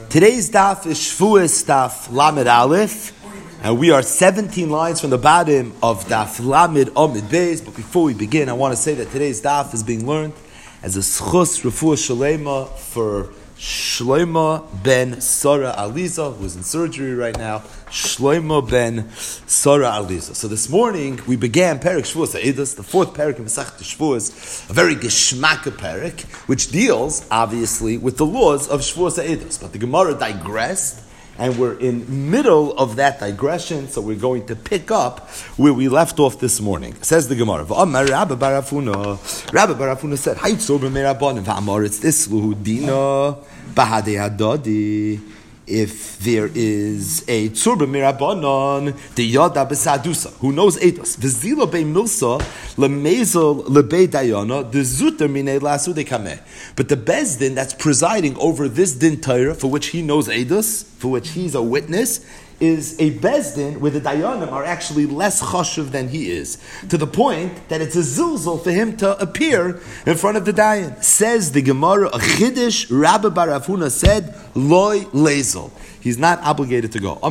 Today's daf is Shvuas daf Lamed Aleph, and we are 17 lines from the bottom of daf Lamed Amid Beis. But before we begin, I want to say that today's daf is being learned as a schus refuah shalema for Shlomo ben Sarah Aliza, who is in surgery right now. Shlomo ben Sarah Aliza. So this morning we began Perek Shvuas Eidos, the fourth Perek in Masechta Shvuas, a very geschmacka Perek, which deals obviously with the laws of Shvuas Eidos. But the Gemara digressed, and we're in middle of that digression, so we're going to pick up where we left off this morning. Says the Gemara, Rabbi Barafuna said, it's this Luhudina Bahade Hadadi. If there is a tzurba mirabanon, the yada besadusa, who knows etos, v'zila be milsa lemezel lebe dayana, the zuter mine lasu de kameh. But the bezdin that's presiding over this din Torah, for which he knows etos, for which he's a witness, is a bezdin where the dayanim are actually less chashuv than he is, to the point that it's a zilzal for him to appear in front of the dayan. Says the Gemara, a chiddush, Rabbi Barafuna said, loy lezel. He's not obligated to go.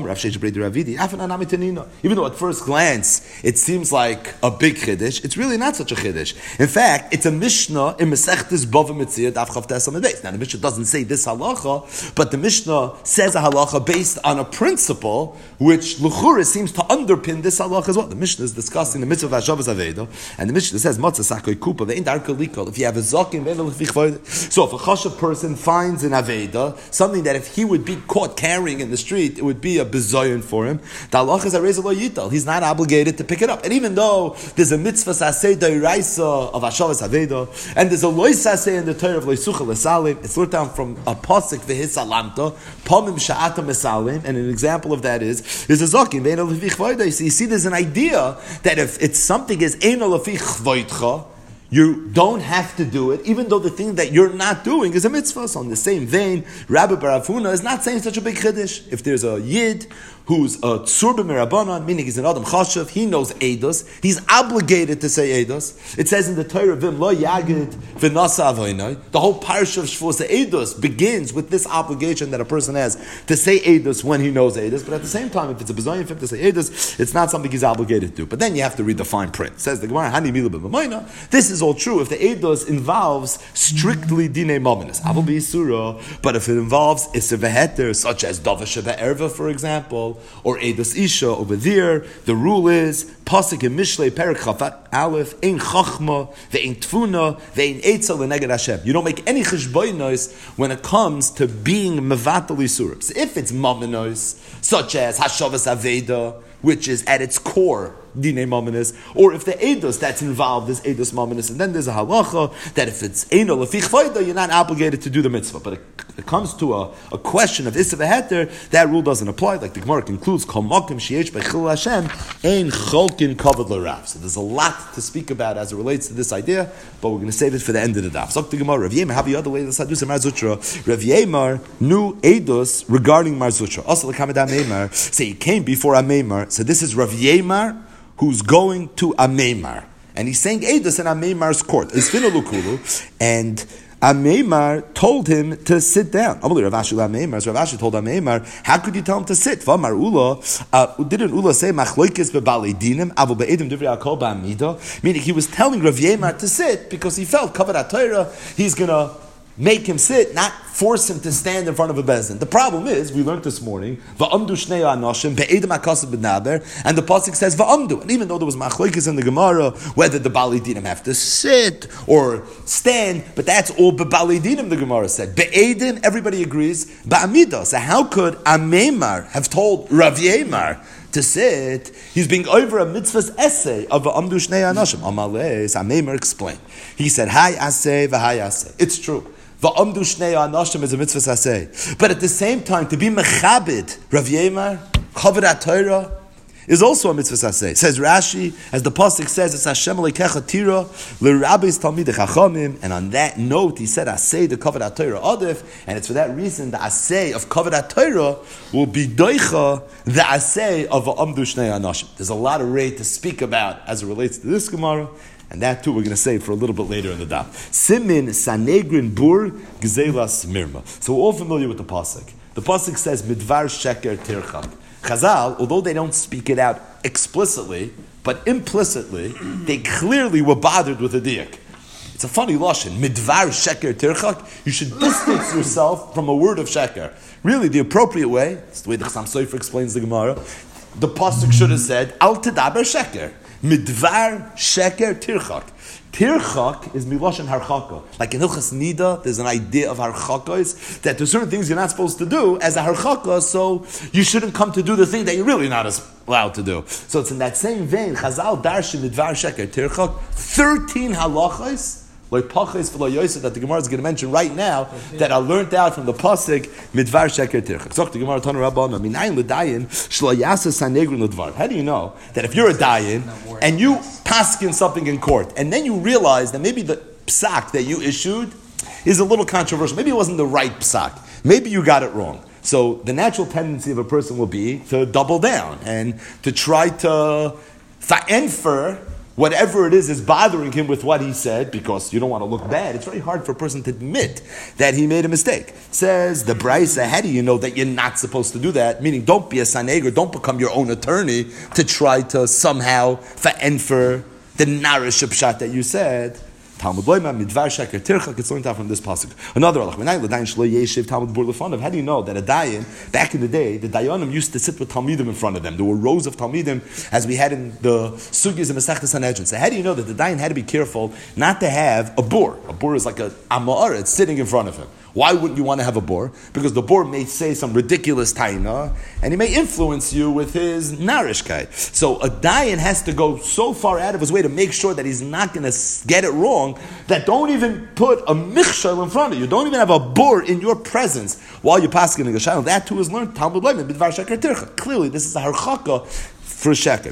Even though at first glance it seems like a big chiddush, it's really not such a chiddush. In fact, it's a mishnah in Masechtas Bava Metzia Daf Chav Tes Amud Beis. Now the mishnah doesn't say this halacha, but the mishnah says a halacha based on a principle which l'chura seems to underpin this halacha as well. The mishnah is discussing the mitzvah of Hashavas Aveda, and the mishnah says matzah sakoi kupa ve'in darka likol. If you have a zakim, so if a chashav person finds an Aveda, something that if he would be caught carrying in the street, it would be a bizayon for him. The halacha is a reza lo yital. He's not obligated to pick it up. And even though there's a mitzvah saseh doiraisa of Hashavas Aveda, and there's a loy saseh in the Torah of loisucha lesalim, it's learned down from a pasuk vehisalamta, pomim sha'ata mesalim, and an example of that is a zakim ve'ena lefi chvoida. So you see, there's an idea that if it's something is ena lefi chvoidcha, you don't have to do it, even though the thing that you're not doing is a mitzvah. So in the same vein, Rabbi Barafuna is not saying such a big chiddush. If there's a yid who's a tzurba mirabanan, meaning he's an adam chashav, he knows eidos, he's obligated to say eidos. It says in the Torah, vim lo yagid v'nasa avoinai. The whole parsha of Shvuas eidos begins with this obligation that a person has to say eidos when he knows eidos. But at the same time, if it's a bezayin for him to say eidos, it's not something he's obligated to do. But then you have to read the fine print. It says the Gemara, hani milu b'mamayna. This is all true if the eidos involves strictly dinei maminis, avol b'yisura. But if it involves iser v'heter, such as davash erva, for example, or Eidos Isha over there, the rule is Pasuk in Mishlei Perek Chafat Aleph Ein Chachma Ve'Ein Tfuna Ve'Ein Eitzel Leneged Hashem. You don't make any cheshbonos when it comes to being mevatel yisurim. So if it's maminos, such as Hashavas Aveda, which is at its core dinei maminis, or if the eidos that's involved is eidos maminis, and then there's a halacha that if it's eino lefi chvoida, you're not obligated to do the mitzvah. But it comes to a question of isav heter, that rule doesn't apply. Like the Gemara concludes, kol makom sheyesh b'chil Hashem ein cholkin kavod l'rav. So there's a lot to speak about as it relates to this idea, but we're going to save it for the end of the daf. So the Gemara, Rav Yemar, have the other way. Let's do some Mar Zutra. Rav Yemar knew eidos regarding Mar Zutra. Also, the Kamed Ameimar, say he came before Ameimar. So this is Rav Yemar, who's going to Ameimar. And he's saying Eidos in Ameimar's court. And Ameimar told him to sit down. Rav Ashi told Ameimar, how could you tell him to sit? Didn't Ula say, meaning he was telling Rav Yemar to sit because he felt Kavod Torah, he's going to make him sit, not force him to stand in front of a bezdin. The problem is, we learned this morning, va'amdu shnei anoshim be'edim hakasav b'naber, and the pasuk says va'amdu. And even though there was machlokes in the Gemara whether the Bali Dinim have to sit or stand, but that's all b'Bali Dinim, the Gemara said. Be'edim, everybody agrees, ba'amida. So how could Ameimar have told Rav Yemar to sit? He's being over a mitzvah's essay of va'amdu shnei anoshim. Amalei, Ameimar explained. He said, Hai aseh v'hai aseh. It's true. Va'amdu shnei anoshim is a mitzvah saseh. But at the same time, to be mechabed, Rav Yemar, Chavod Torah, is also a mitzvah saseh. Says Rashi, as the pasuk says, it's Hashem Elokecha tira l'rabbis talmidei chachamim. And on that note, he said, aseh the Chavod Torah adif, and it's for that reason the aseh of Chavod Torah will be doicha the aseh of va'amdu shnei anoshim. There's a lot of rate to speak about as it relates to this Gemara. And that too we're going to save for a little bit later in the daf. Simin Sanegrin Bur Gzelas Mirma. So we're all familiar with the pasuk. The pasuk says midvar sheker tirchak. Chazal, although they don't speak it out explicitly, but implicitly, they clearly were bothered with a diak. It's a funny lashon. Midvar sheker tirchak. You should distance yourself from a word of sheker. Really, the appropriate way, it's the way the Chassam Sofer explains the Gemara, the pasuk should have said, Al tedaber sheker. Midvar sheker tirchak. Tirchak is miloshen harchaka. Like in Hilchas Nida, there's an idea of harchakos, that there's certain things you're not supposed to do as a harchaka, so you shouldn't come to do the thing that you're really not allowed to do. So it's in that same vein, Chazal darshan midvar sheker tirchak, 13 halachos, like pachos v'lo yosef, that the Gemara is going to mention right now, that are learned out from the pasuk midvar sheker tirchak. So the Gemara Tanu Rabbana minayin l'dayin shlo yasa sanegrin l'dvar. How do you know that if you're a dayin and you paskin something in court, and then you realize that maybe the psak that you issued is a little controversial, maybe it wasn't the right psak, maybe you got it wrong. So the natural tendency of a person will be to double down and to try to fa'enfer whatever it is bothering him with what he said, because you don't want to look bad. It's very hard for a person to admit that he made a mistake. Says the Braisa, how do you know that you're not supposed to do that? Meaning, don't be a saneger, don't become your own attorney to try to somehow fa'enfer the narish pshat that you said. Talmud Loima midvar sheker tirchak. It's learned out from this pasuk. Another halach. How do you know that a dayan back in the day, the dayanim used to sit with talmidim in front of them? There were rows of talmidim, as we had in the sugyas and Masechtas Sanhedrin. So how do you know that the dayan had to be careful not to have a bor? A bor is like a amar. It's sitting in front of him. Why wouldn't you want to have a bor? Because the bor may say some ridiculous taina, and he may influence you with his narishkeit. So a dayan has to go so far out of his way to make sure that he's not going to get it wrong, that don't even put a michshel in front of you. Don't even have a bor in your presence while you're passing a gashayel. That too is learned. Talmud Loima midvar sheker tirchak. Clearly, this is a harchaka for sheker.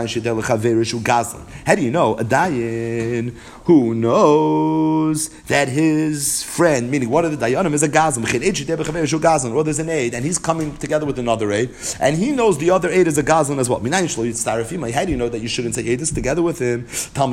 How do you know a dayan who knows that his friend, meaning one of the dayanim, is a gazlan, or there's an aid, and he's coming together with another aid, and he knows the other aid is a gazlan as well. How do you know that you shouldn't say aidis together with him?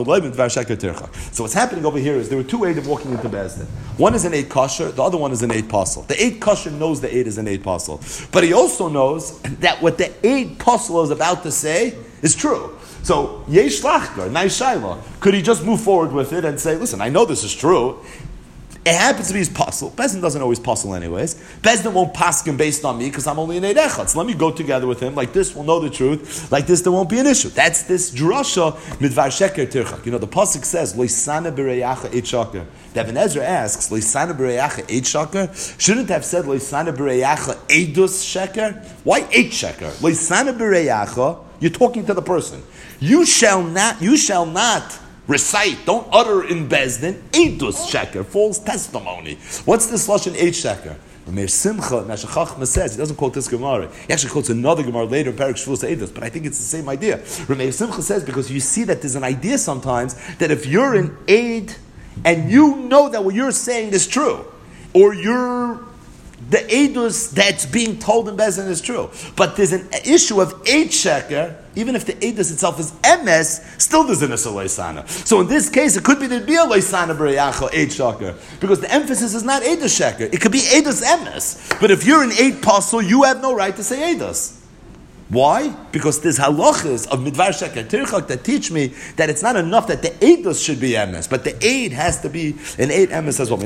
So what's happening over here is there were two aidim walking into Bezdin. One is an aid kosher, the other one is an aid pasul. The aid kosher knows the aid is an aid pasul, but he also knows that what the aid pasul is about to say is true. So, yesh lachgar, nice shayla. Could he just move forward with it and say, listen, I know this is true. It happens to be his pasul. Bezdin doesn't always pasul anyways. Bezdin won't paskin based on me because I'm only an eid echad. So let me go together with him. Like this, we'll know the truth. Like this, there won't be an issue. That's this drasha midvar sheker tirchak. You know, the pasuk says, loisana b'reyacha eit shaker. The Ibn Ezra asks, loisana b'reyacha eit shaker? Shouldn't have said loisana b'reyacha eidus sheker? Why eit sheker? Loisana b'reyacha, you're talking to the person. You shall not recite, don't utter in Bezdin, Eidus sheker, false testimony. What's this lashon Eid sheker? Rameir Simcha, Meshech Chachma says, he doesn't quote this Gemara. He actually quotes another Gemara later in Perek Shvuos Eidus, but I think it's the same idea. Rameir Simcha says, because you see that there's an idea sometimes that if you're an Eid and you know that what you're saying is true, or the Eidus that's being told in Bezdin is true, but there's an issue of Eid sheker. Even if the Eidus itself is emes, still there's an issa loisana. So in this case, it could be there'd be a loisana b'reyacha Eid sheker, because the emphasis is not Eidus sheker. It could be Eidus emes. But if you're an Eid pasul, you have no right to say Eidus. Why? Because there's halachas of midvar sheker tirchak that teach me that it's not enough that the eidus should be emes, but the aid has to be an aid emes as well.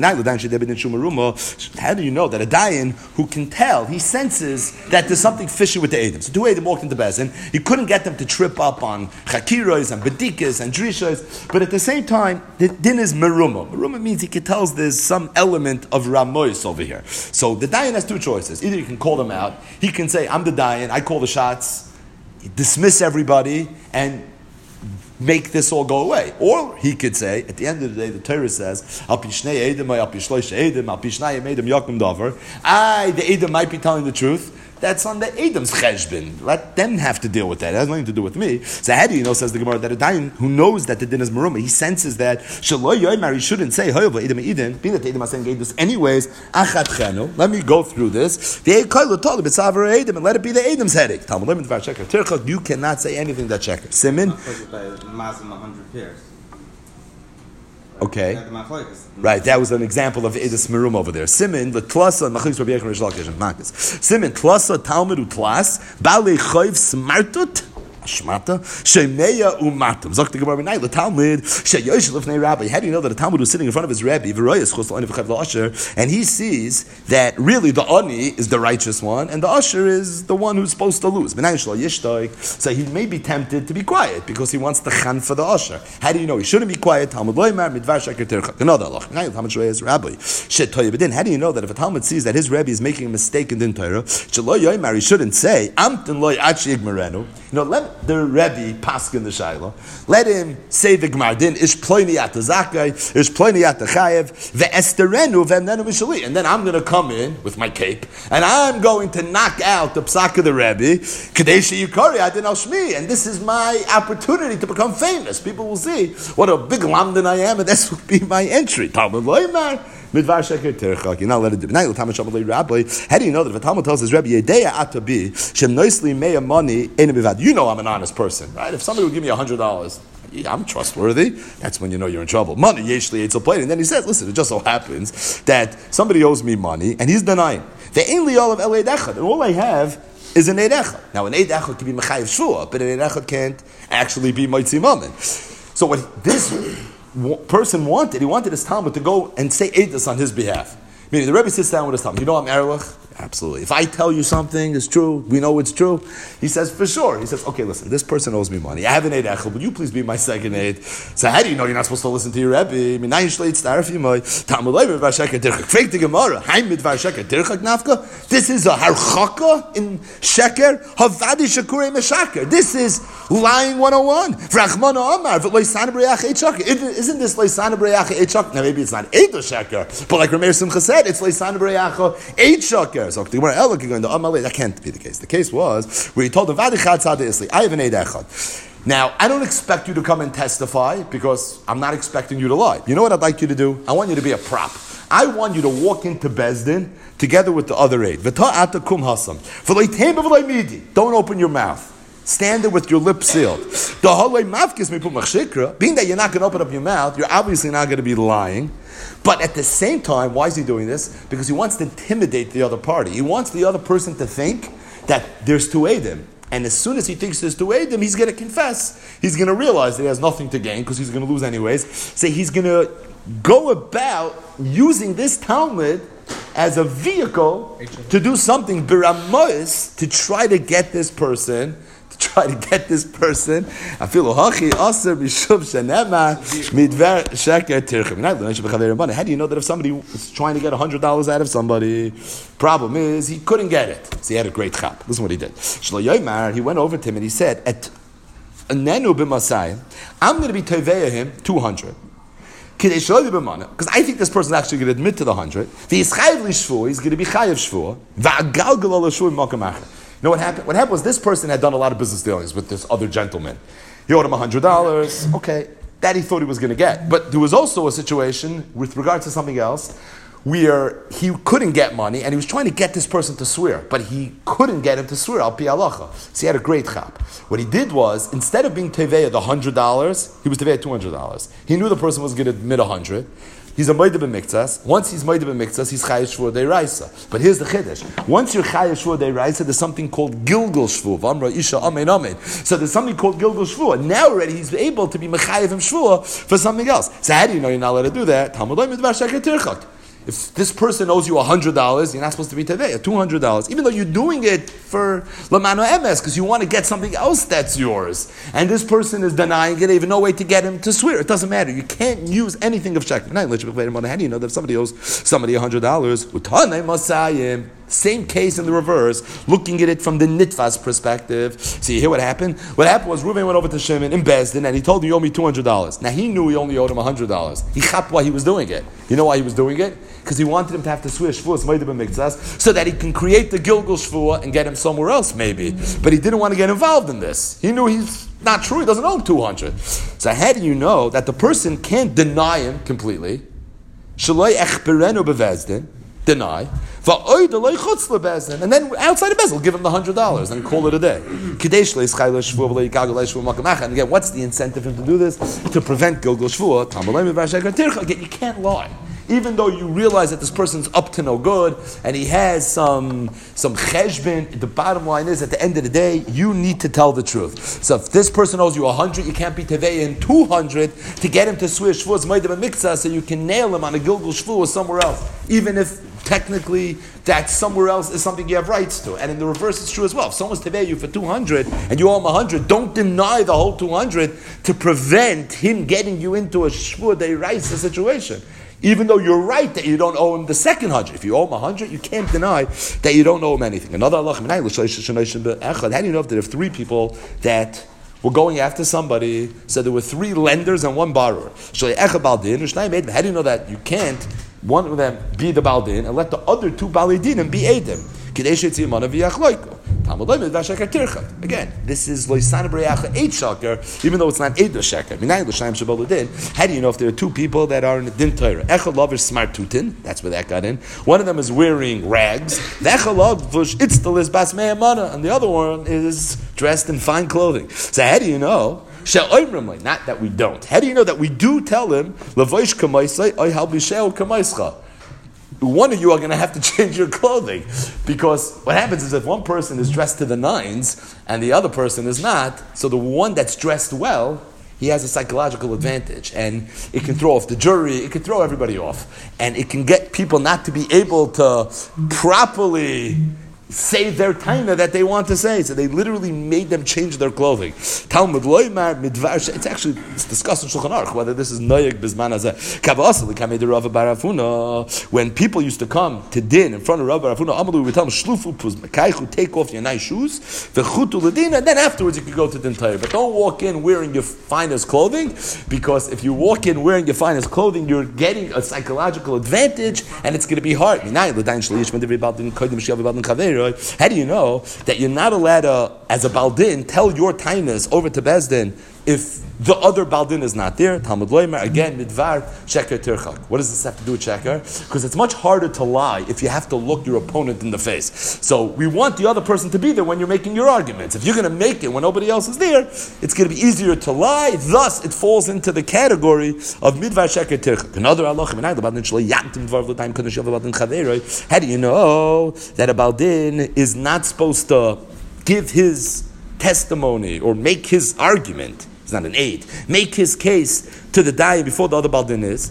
How do you know that a dayan who can tell, he senses that there's something fishy with the aidim? So two aidim walked into Bezdin. He couldn't get them to trip up on chakiros and bedikas and drishos, but at the same time, the din is meruma. Meruma means he can tell there's some element of ramois over here. So the dayan has two choices. Either you can call them out. He can say, I'm the dayan, I call the shot, dismiss everybody and make this all go away. Or he could say, at the end of the day, the Torah says, Al pishnei edim, al pishloish edim, al pishnei edim yakum davar. The edim might be telling the truth. That's on the Edom's cheshbin. Let them have to deal with that. It has nothing to do with me. So how do you know, says the Gemara, that a dayan who knows that the din is meruma, he senses that Shaloi Yoimar, he shouldn't say Hoyova Edom Eden, being that the Edom are saying Edom anyways. Achat chenu. Let me go through this. The Ekoilo told him it's Avar Edom, and let it be the Edom's headache. Talmud Lemon Dvar Sheker Tirchak. You cannot say anything that Sheker. Simin. Mazim 100 pairs. Okay. Right, that was an example of Edis Merum over there. Simin, the Tlasa, Machlis Rabbi Yechon Rish Lakish, and Marcus. Simin, Tlasa, Talmud, Utlas, Bale Choiv, Smartut, Shmata, Shemeya Umatum. Zok the Gemara Benai, the Talmud, Sheyosh Lifnei Rabbi. How do you know that the Talmud was sitting in front of his Rebbe, V'royas Chos L'Ani V'chav L'Asher, and he sees that really the Ani is the righteous one, and the Asher is the one who's supposed to lose. Benai Shlo Yishtoik. So he may be tempted to be quiet because he wants the Chan for the Asher. How do you know he shouldn't be quiet? Talmud Loimar Midvar Sheker Terchak. Another Allah. Benai Talmud Shloyes Rabbi. Shetoy. But then how do you know that if a Talmud sees that his Rebbe is making a mistake in Din Torah, Shelo Yoimar, he shouldn't say Amtin Loy Achi Igmerenu. Let the Rebbe paskin the Shaila. Let him say the Gemara. Din ish ploini at the Zakai, ish ploini at the Chayev, ve'esterenu ve'emnenu mishali. And then I'm going to come in with my cape, and I'm going to knock out the psak of the Rebbe, Kadeshi Yukari Adin al Shmi. And this is my opportunity to become famous. People will see what a big lamdan I am, and this will be my entry. Talmud Loimar. Midvar Sheker Terchak. You're not allowed to do it. How do you know that if a Talmud tells his Rebbe, Yedeya Atabi, Shem Noisli Meya Money, you know I'm an honest person, right? If somebody would give me $100, I'm trustworthy. That's when you know you're in trouble. Money, Yeshli Eitzel Plate. And then he says, listen, it just so happens that somebody owes me money, and he's denying. The ainly all of El Eid Echad, and all I have is an Eid Echad. Now, an Eid Echad can be Mechayev Shua, but an Eid Echad can't actually be Moitzi Mammon. So what this person wanted, he wanted his Talmud to go and say Eidos on his behalf. Meaning the Rebbe sits down with his Talmud. You know I'm Erlich? Absolutely. If I tell you something is true, we know it's true. He says, for sure. He says, okay, listen, this person owes me money. I have an Eid Echel, would you please be my second Eid? So how do you know you're not supposed to listen to your Rebbe? I mean, this is a harchaka in Sheker, Havadi Shakure Meshaker. This is lying 101. Isn't this Leisana Breyacha Eid Shaker? Now maybe it's not Eid Sheker, but like Rameir Simcha said, it's Leisana Breyacha Eid Shaker. So that can't be the case. The case was where he told him, I have an Eid Echad. Now, I don't expect you to come and testify because I'm not expecting you to lie. You know what I'd like you to do? I want you to be a prop. I want you to walk into Bezdin together with the other Eid. Don't open your mouth. Stand there with your lips sealed. Being that you're not going to open up your mouth, you're obviously not going to be lying. But at the same time, why is he doing this? Because he wants to intimidate the other party. He wants the other person to think that there's two Eidim. And as soon as he thinks there's two Eidim, he's going to confess. He's going to realize that he has nothing to gain because he's going to lose anyways. So he's going to go about using this Talmud as a vehicle to do something biramois to try to get this person. I feel hachi aser mishuv shenema midvar sheker tirchim. How do you know that if somebody is trying to get $100 out of somebody, problem is he couldn't get it, so he had a great chap. Listen what he did. Shlo Yoimar, he went over to him and he said, "At anenu b'masai, I'm going to be teveya him 200." Because I think this person is actually going to admit to the 100. He's going to be chayav shvua. You know what happened? What happened was this person had done a lot of business dealings with this other gentleman. He owed him $100. Okay, that he thought he was going to get. But there was also a situation with regard to something else where he couldn't get money and he was trying to get this person to swear, but he couldn't get him to swear al pi halacha. So he had a great chap. What he did was, instead of being teveya the $100, he was teveya $200. He knew the person was going to admit 100. He's a Moed b'miktzas. Once he's Moed b'miktzas, he's Chayav Shvur Deiraisa. But here's the Chiddush. Once you're Chayav Shvur Deiraisa, there's something called Gilgul Shvur. V'amra Isha Amen Amen. So there's something called Gilgul Shvur. Now already he's able to be Mechayev him Shvur for something else. So how do you know you're not allowed to do that? Talmud Lo Midvar Sheker Tirchak. If this person owes you $100, you're not supposed to be teveya $200, even though you're doing it for lamano emes because you want to get something else that's yours, and this person is denying it. Even no way to get him to swear. It doesn't matter. You can't use anything of sheker. How do you know that if somebody owes somebody $100? Same case in the reverse, looking at it from the nitfas perspective. See, hear what happened? What happened was Reuven went over to Shimon in Bezdin and he told him, you owe me $200. Now he knew he only owed him $100. He chapped why he was doing it. You know why he was doing it? Because he wanted him to have to swear shvuas moed b'miktzas so that he can create the Gilgul shvuah and get him somewhere else maybe. But he didn't want to get involved in this. He knew he's not true. He doesn't owe him 200. So how do you know that the person can't deny him completely? Shaloi echperenu bevezdin. Deny. And then outside of Bezdin, give him the $100 and call it a day. And again, what's the incentive for him to do this? To prevent Gilgal Shvuah. Again, you can't lie. Even though you realize that this person's up to no good and he has some cheshbon, the bottom line is, at the end of the day, you need to tell the truth. So if this person owes you 100, you can't be tevei in 200 to get him to swear shvuas meidav and mikzah, so you can nail him on a gilgul shvuah somewhere else, even if technically that somewhere else is something you have rights to. And in the reverse, it's true as well. If someone's tevei you for 200 and you owe him 100, don't deny the whole 200 to prevent him getting you into a shvuah deiraisa situation. Even though you're right that you don't owe him the second 100. If you owe him 100, you can't deny that you don't owe him anything. Another Allah, how do you know if there are three people that were going after somebody, so there were three lenders and one borrower? How do you know that you can't, one of them be the Baldin, and let the other two Balidinim be Eidim? Again, this is Loisan B'Reyacha 8 Shaker, even though it's not 8 Shaker. How do you know if there are two people that are in the Din Torah? Echad Lav is smart tutin, that's where that got in. One of them is wearing rags. Echad Lav it's the Lizbas Me'amana, and the other one is dressed in fine clothing. So how do you know? Not that we don't. How do you know that we do tell him, Lavoish Kamaisai, I Halbi Sheol Kamaischa? One of you are going to have to change your clothing, because what happens is if one person is dressed to the nines and the other person is not, so the one that's dressed well, he has a psychological advantage, and it can throw off the jury, it can throw everybody off, and it can get people not to be able to properly say their taina that they want to say. So they literally made them change their clothing. Talmud loymar midvar. It's discussed in Shulchan Aruch whether this is noyeg bizman hazeh. Kavasli kamei de Rav bar Afuna. When people used to come to din in front of Rav bar Afuna, Amalu would tell them shlufu puz mekaychu, take off your nice shoes, vechutu ledin, and then afterwards you could go to din Torah. But don't walk in wearing your finest clothing, because if you walk in wearing your finest clothing, you're getting a psychological advantage, and it's going to be hard. How do you know that you're not allowed to, as a Baldin, tell your tainas over to Bezdin if the other Baldin is not there? Talmud Loimer, again, midvar, sheker tirchak. What does this have to do with sheker? Because it's much harder to lie if you have to look your opponent in the face. So we want the other person to be there when you're making your arguments. If you're going to make it when nobody else is there, it's going to be easier to lie. Thus, it falls into the category of midvar, sheker tirchak. Another Allah, how do you know that a Baldin is not supposed to give his testimony or make his argument? It's not an aid. Make his case to the dayan before the other Baldin is.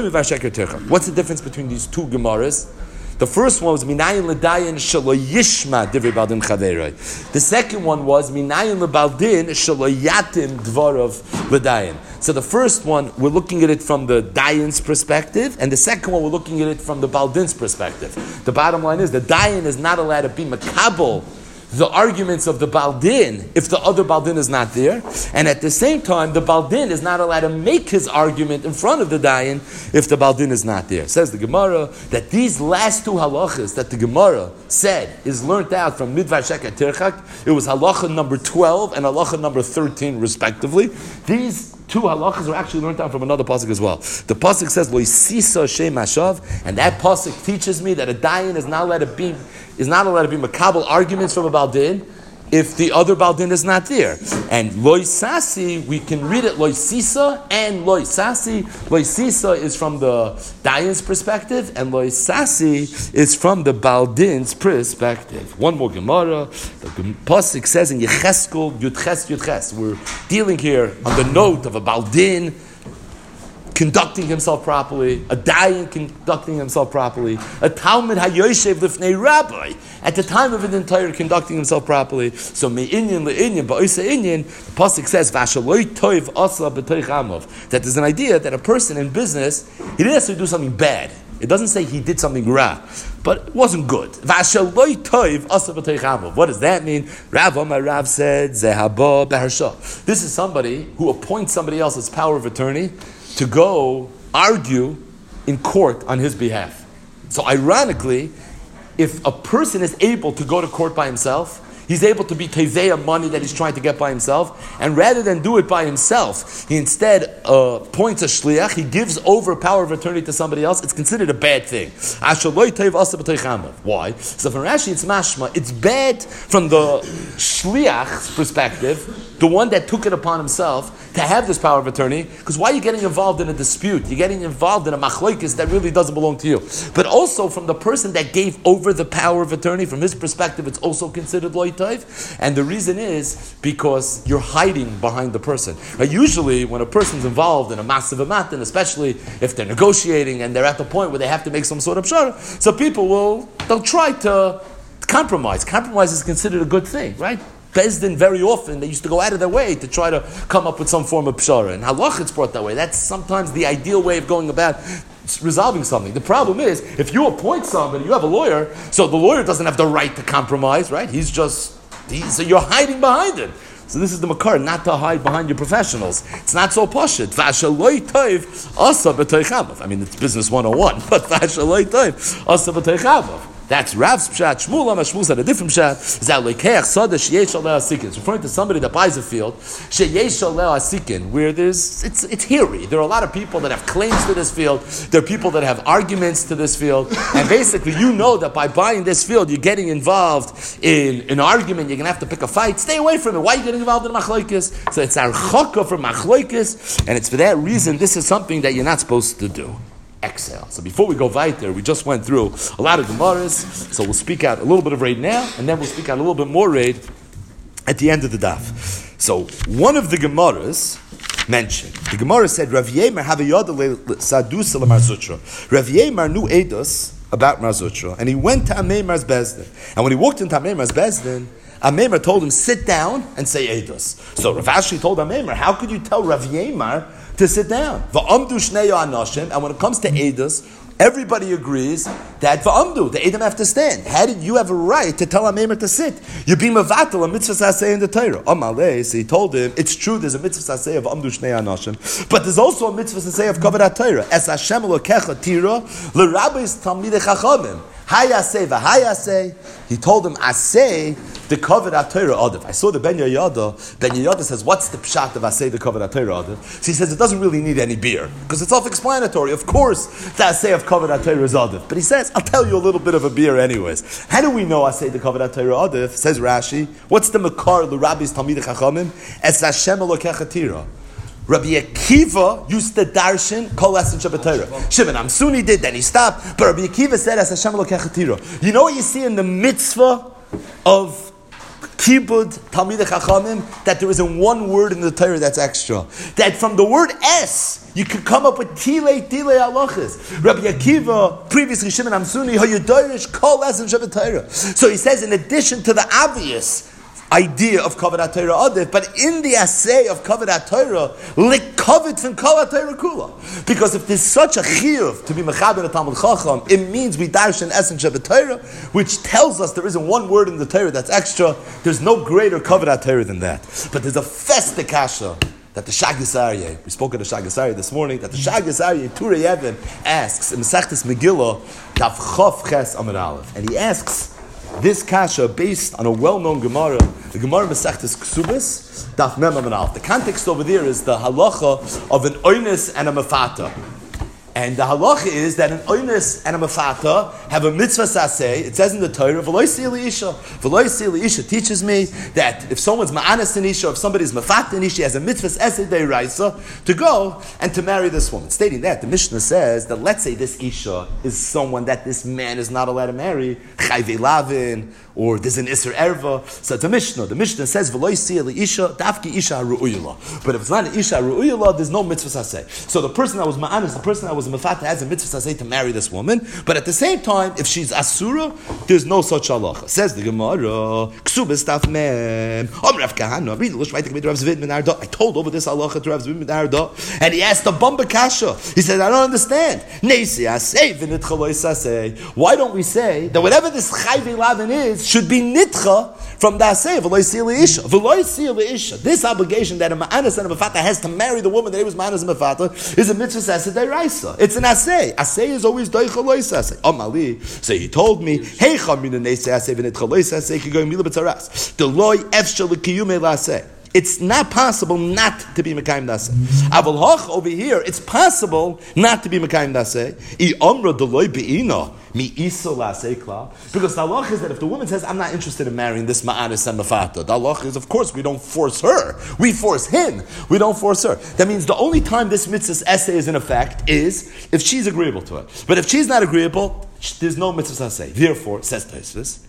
What's the difference between these two Gemaras? The first one was Minayin L'dayan Shelo Yishma Divrei Baldin Chaveroi. The second one was Minayin L'Baldin Shelo Yatim Dvarav L'dayan. So the first one, we're looking at it from the dayan's perspective, and the second one, we're looking at it from the Baldin's perspective. The bottom line is the dayan is not allowed to be makabel the arguments of the Baldin if the other Baldin is not there, and at the same time the Baldin is not allowed to make his argument in front of the Dayan if the Baldin is not there. Says the Gemara that these last two halachas that the Gemara said is learnt out from Midvar Sheker Tirchak. It was halacha number 12 and halacha number 13 respectively. These two halachas are actually learned out from another pasuk as well. The pasuk says Loisisa Shem Hashav, and that pasuk teaches me that a dayan is not allowed to be makabel arguments from a baldin if the other baldin is not there. And loisasi, we can read it loisisa and loisasi. Loisisa is from the dayan's perspective, and loisasi is from the baldin's perspective. One more Gemara. The pasuk says in Yecheskel Yudches. We're dealing here on the note of a baldin conducting himself properly, a dayan conducting himself properly, a Talmud hayoshev lifnei rabbi at the time of an entire conducting himself properly. So me'inyan le'inyan ba'isa inyan, the pasuk says v'ashaloi toiv asa b'toich amav, that there's an idea that a person in business, he didn't necessarily do something bad. It doesn't say he did something ra, but it wasn't good. V'ashaloi toiv asa b'toich amav. What does that mean? Rav said zehaba b'harsha. This is somebody who appoints somebody else as power of attorney to go argue in court on his behalf. So ironically, if a person is able to go to court by himself, he's able to be teveya money that he's trying to get by himself, and rather than do it by himself, he instead appoints a shliach, he gives over power of attorney to somebody else. It's considered a bad thing. Why? So from Rashi it's mashma, it's bad from the shliach's perspective, the one that took it upon himself to have this power of attorney, because why are you getting involved in a dispute? You're getting involved in a machlokes that really doesn't belong to you. But also from the person that gave over the power of attorney, from his perspective, it's also considered loy tov. And the reason is because you're hiding behind the person. Now, usually when a person's involved in a massive matan, especially if they're negotiating and they're at the point where they have to make some sort of pshara, so people they'll try to compromise. Compromise is considered a good thing, right? Bezdin, very often, they used to go out of their way to try to come up with some form of pshara. And halach it's brought that way. That's sometimes the ideal way of going about resolving something. The problem is, if you appoint somebody, you have a lawyer, so the lawyer doesn't have the right to compromise, right? So you're hiding behind him. So this is the makar, not to hide behind your professionals. It's not so poshut. I mean, it's business 101, but that's Rav's pshat. Shmuel said a different pshat. It's referring to somebody that buys a field, where it's hairy. There are a lot of people that have claims to this field. There are people that have arguments to this field, and basically, you know that by buying this field, you're getting involved in an argument. You're gonna have to pick a fight. Stay away from it. Why are you getting involved in machlokes? So it's archaka for machlokes, and it's for that reason. This is something that you're not supposed to do. Exhale. So before we go weiter, we just went through a lot of Gemaras, so we'll speak out a little bit of raid now, and then we'll speak out a little bit more raid at the end of the daf. So one of the Gemaras mentioned, the Gemara said, Rav Yemer have a yada sadusa lemar zutra. Rav Yemer knew Eidos about Mar Zutra, and he went to Ameimar's Bezdin. And when he walked into Ameimar's Bezdin, Ameimar told him, sit down and say Eidos. So Rav Ashi told Ameimar, how could you tell Rav Yemer to sit down? V'amdu shnei anashim, and when it comes to Eidos, everybody agrees that v'amdu, the Edom have to stand. How did you have a right to tell Ameimar to sit? You be mevatel a mitzvah saseh in the Torah. Amalei, so he told him, it's true, there's a mitzvah saseh of amdu shnei anashim, but there's also a mitzvah saseh of kavod HaTorah. Es Hashem elokecha tira l'rabbis talmidei chachamim. Hayaseh v'hayaseh. He told him, aseh the kavod HaTorah adif. I saw the Ben Yehoyada. Ben Yehoyada says, what's the pshat of aseh the kavod HaTorah adif? So he says, it doesn't really need any beer, because it's self-explanatory. Of course, the aseh of kavod HaTorah is adif. But he says, I'll tell you a little bit of a beer anyways. How do we know aseh the kavod HaTorah adif? Says Rashi, what's the makar l'rabbis talmidei chachamim? Es Hashem elokecha tira. Rabbi Akiva used to darshan kol esin Shabbat. Shimon Amsuni did, then he stopped. But Rabbi Akiva said, "As Hashem elokecha tira." You know what you see in the mitzvah of kibud talmidei chachamim, that there isn't one word in the Torah that's extra. That from the word es, you could come up with tilei halachas. Rabbi Akiva, previously Shimon Amsuni, hayudorish kol esin Shabbat. So he says, in addition to the obvious idea of kavod HaTorah adif, but in the assay of kavod HaTorah, likavod from kol HaTorah kula. Because if there's such a chiyuv to be mechaber a Talmud Chacham, it means we darshan essence of the Torah, which tells us there isn't one word in the Torah that's extra. There's no greater kavod HaTorah than that. But there's a festive kasha that the Shagas Aryeh, we spoke of the Shagas Aryeh this morning, that the Shagas Aryeh, Turei Even, asks in Masechtas Megillah, Daf Chof Ches Amud Aleph, and he asks this kasha based on a well-known Gemara, the Gemara Masechtas Ksubis, Daf Mem Amud Aleph. The context over there is the halacha of an oines and a mefata. And the halacha is that an oines and a mefata have a mitzvah saseh. It says in the Torah, V'lo yisei l'isha. V'lo yisei l'isha teaches me that if someone's ma'anas an isha, if somebody's mefata an isha, he has a mitzvah saseh deiraisa to go and to marry this woman. Stating that, the Mishnah says that let's say this isha is someone that this man is not allowed to marry, chayvei lavin, or there's an Isser Erva. So it's a Mishnah. The Mishnah says, V'lo yisei l'isha, dafki isha ha'ru'uyla. But if it's not an isha ha'ru'uyla, there's no mitzvah saseh. So the person that was ma'anas, the person that was mefata has a mitzvah saseh to marry this woman, but at the same time, if she's asura, there's no such halacha. Says the Gemara, Ksubis Daf Mem, Rav Kahana, read the Lishvaitik with Rav Zvid Ben Arda. I told over this halacha to Rav Zvid Ben Arda, and he asked the Bamba Kasha. He said, I don't understand. Why don't we say that whatever this chayvei lavin is should be nitcha from the asay of v'lo yisiyah leisha. V'lo yisiyah leisha. This obligation that a ma'anas and a mefata has to marry the woman that he was ma'anas and mefata is a mitzvah asay deraisa. It's an asay. Asay is always doicha lo yisasay. Amali. So he told me, hey chamina neisay asay v'nitcha lo yisasay ki goyim mila b'tzaras. The loy efshel l'kiyume la'asay. It's not possible not to be Mekayim Daseh. Aval hoch over here, it's possible not to be Mekayim Daseh. I omra deloy be'ina mi iso la'aseh klal. Because the halach is that if the woman says, I'm not interested in marrying this ma'anis and mafata, the halach is, of course, we don't force her. We force him. We don't force her. That means the only time this mitzvah's essay is in effect is if she's agreeable to it. But if she's not agreeable, there's no mitzvah's essay. Therefore, says Tosfos,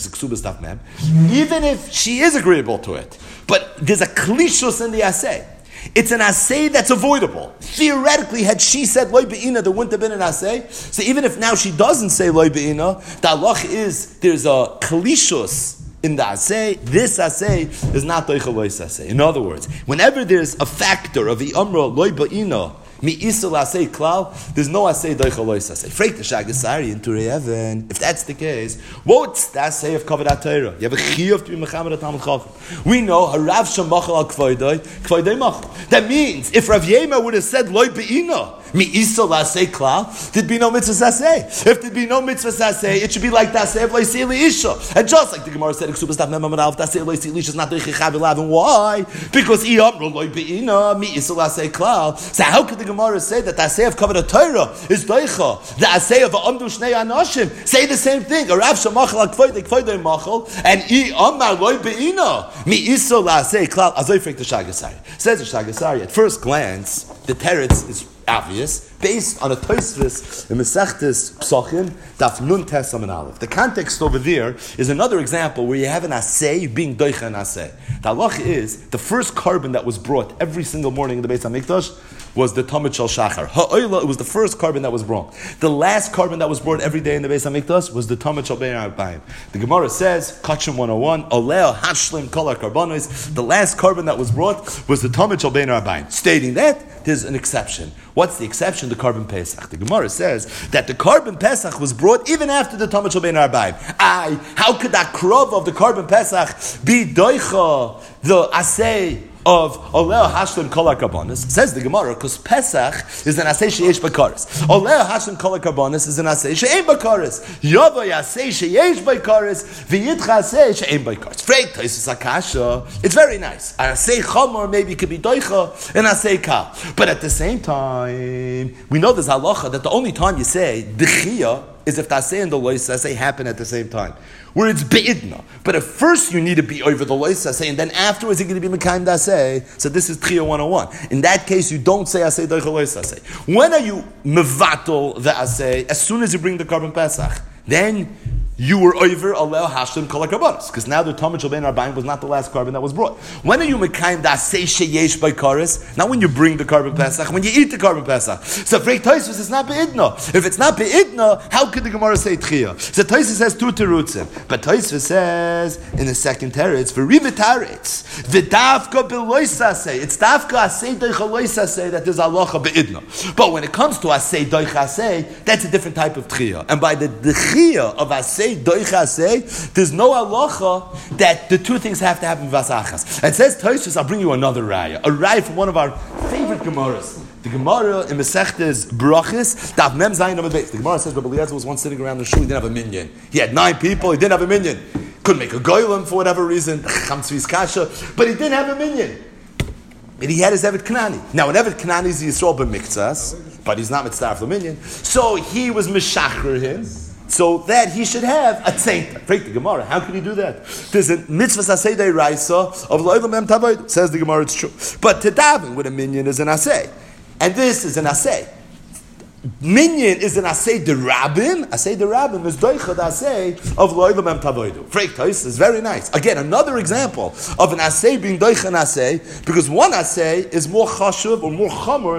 even if she is agreeable to it, but there's a klishus in the asay. It's an asay that's avoidable. Theoretically, had she said loy be'ina, there wouldn't have been an asay. So even if now she doesn't say loy be'ina, the halach is there's a klishus in the asay. This asay is not doicha lois asay. In other words, whenever there's a factor of the amra loy be'ina, mi isul asay klal, there's no asay doicha lois asay. Freit the Shagasari in Turei Even. If that's the case, what's the asay of kavod Torah? You have a chiyuv to be mechamer Talmid Chacham. We know harav shamachal al kvoidoi machal. That means if Rav Yema would have said loy be'ina mi isul asay klal, there'd be no mitzvah asay. If there'd be no mitzvah asay, it should be like the asay of loisei leisha. And just like the Gemara said, "Ksubas daf mem amarav asay loisei leisha is not doicha chavilav." And why? Because I amro loy be'ina mi isul asay klal. So how could the Gemara say that the asay of kavod Torah is doicha? The asay of amdu shnei anoshim say the same thing. Rav shamachal al kvoidoi machal, and I amar loy be'ina mi isul asay klal. Azoy frek the Shagasari says the Shagasari. At first glance, the teretz is obvious, based on a Tosfos in Masechtas Psachim, Daf Nun Tes Amud Aleph. The context over there is another example where you have an asay being doicha an asay. The halach is the first carbon that was brought every single morning in the Beis Hamikdash was the Tamid Shel Shachar. Ha'oila, it was the first carbon that was brought. The last carbon that was brought every day in the Beis Hamikdash was the Tamid Shel Bein Arbaim. The Gemara says, Kachim 101, Oleo Hashlim Kol HaKarbanos, the last carbon that was brought was the Tamid Shel Bein Arbaim. Stating that, there's an exception. What's the exception? The carbon Pesach. The Gemara says that the carbon Pesach was brought even after the Tamid Shel Bein Arbaim. How could that krov of the carbon Pesach be doicha, the asay of Oleo Hashlim Kol HaKarbanos? Says the Gemara, because Pesach is an asay sheyesh b'karis. Oleo Hashlim Kol HaKarbanos is an asay she'ein b'karis. Yavo asay sheyesh b'karis, v'yitcha asay she'ein b'karis. Freit Tosfos Akasha. It's very nice. An asay chamor maybe could be doicha, and asay kal. But at the same time, we know there's halacha that the only time you say dechiyah is if the asay and the lois asay happen at the same time, where it's be'idna. But at first you need to be over the lois asay, and then afterwards you're going to be mekayim the asay. So this is Tchiyah 101. In that case, you don't say asay doicha lois asay. When are you mevatel the asay? As soon as you bring the carbon Pesach, then you were over Oleo Hashlim Kol HaKarbanos, because now the Tamid Shel Bein Arbaim was not the last carbon that was brought. When are you mekayim the asay sheyesh b'karis? Not when you bring the carbon Pesach, when you eat the carbon Pesach. So Freit Tosfos is not be'idna. If it's not be'idna, how could the Gemara say tchiyah? So Tosfos has two terutzim, but Tosfos says in the second teretz, v'rivit teretz, v'dafka b'lois asay. It's dafka asay doicha lois asay that there's halacha be'idna. But when it comes to asay doicha asay, that's a different type of tchiyah. And by the tchiyah of asay doicha asay, there's no halacha that the two things have to happen v'asachas. It says Tosfos, I'll bring you another raya, a raya from one of our favorite Gemaras. The Gemara in Masechtas Brachos, Daf Mem Zayin Amud Beis. The Gemara says Rabbi Eliezer was once sitting around the shul. He didn't have a minyan. He had 9 people. He didn't have a minyan. Couldn't make a goylem for whatever reason. Chamtzvi's kasha, but he didn't have a minyan. And he had his Evet Kanani. Now, an Evet Kanani is Yisrael b'miktzas, but he's not mitzvah for minyan. So he was mishacher him, so that he should have a tzeinta. Break the Gemara. How can he do that? There's a mitzvah asay deraisa of lo'olam em tavoid. Says the Gemara, it's true. But to daven with a minyan is an asay, and this is an asay. Minyan is an asay derabim. Asay derabim is doicha the asay of lo'olam em tavoidu. Break Tosfos is very nice. Again, another example of an asay being doicha an asay, because one asay is more chashuv or more chamor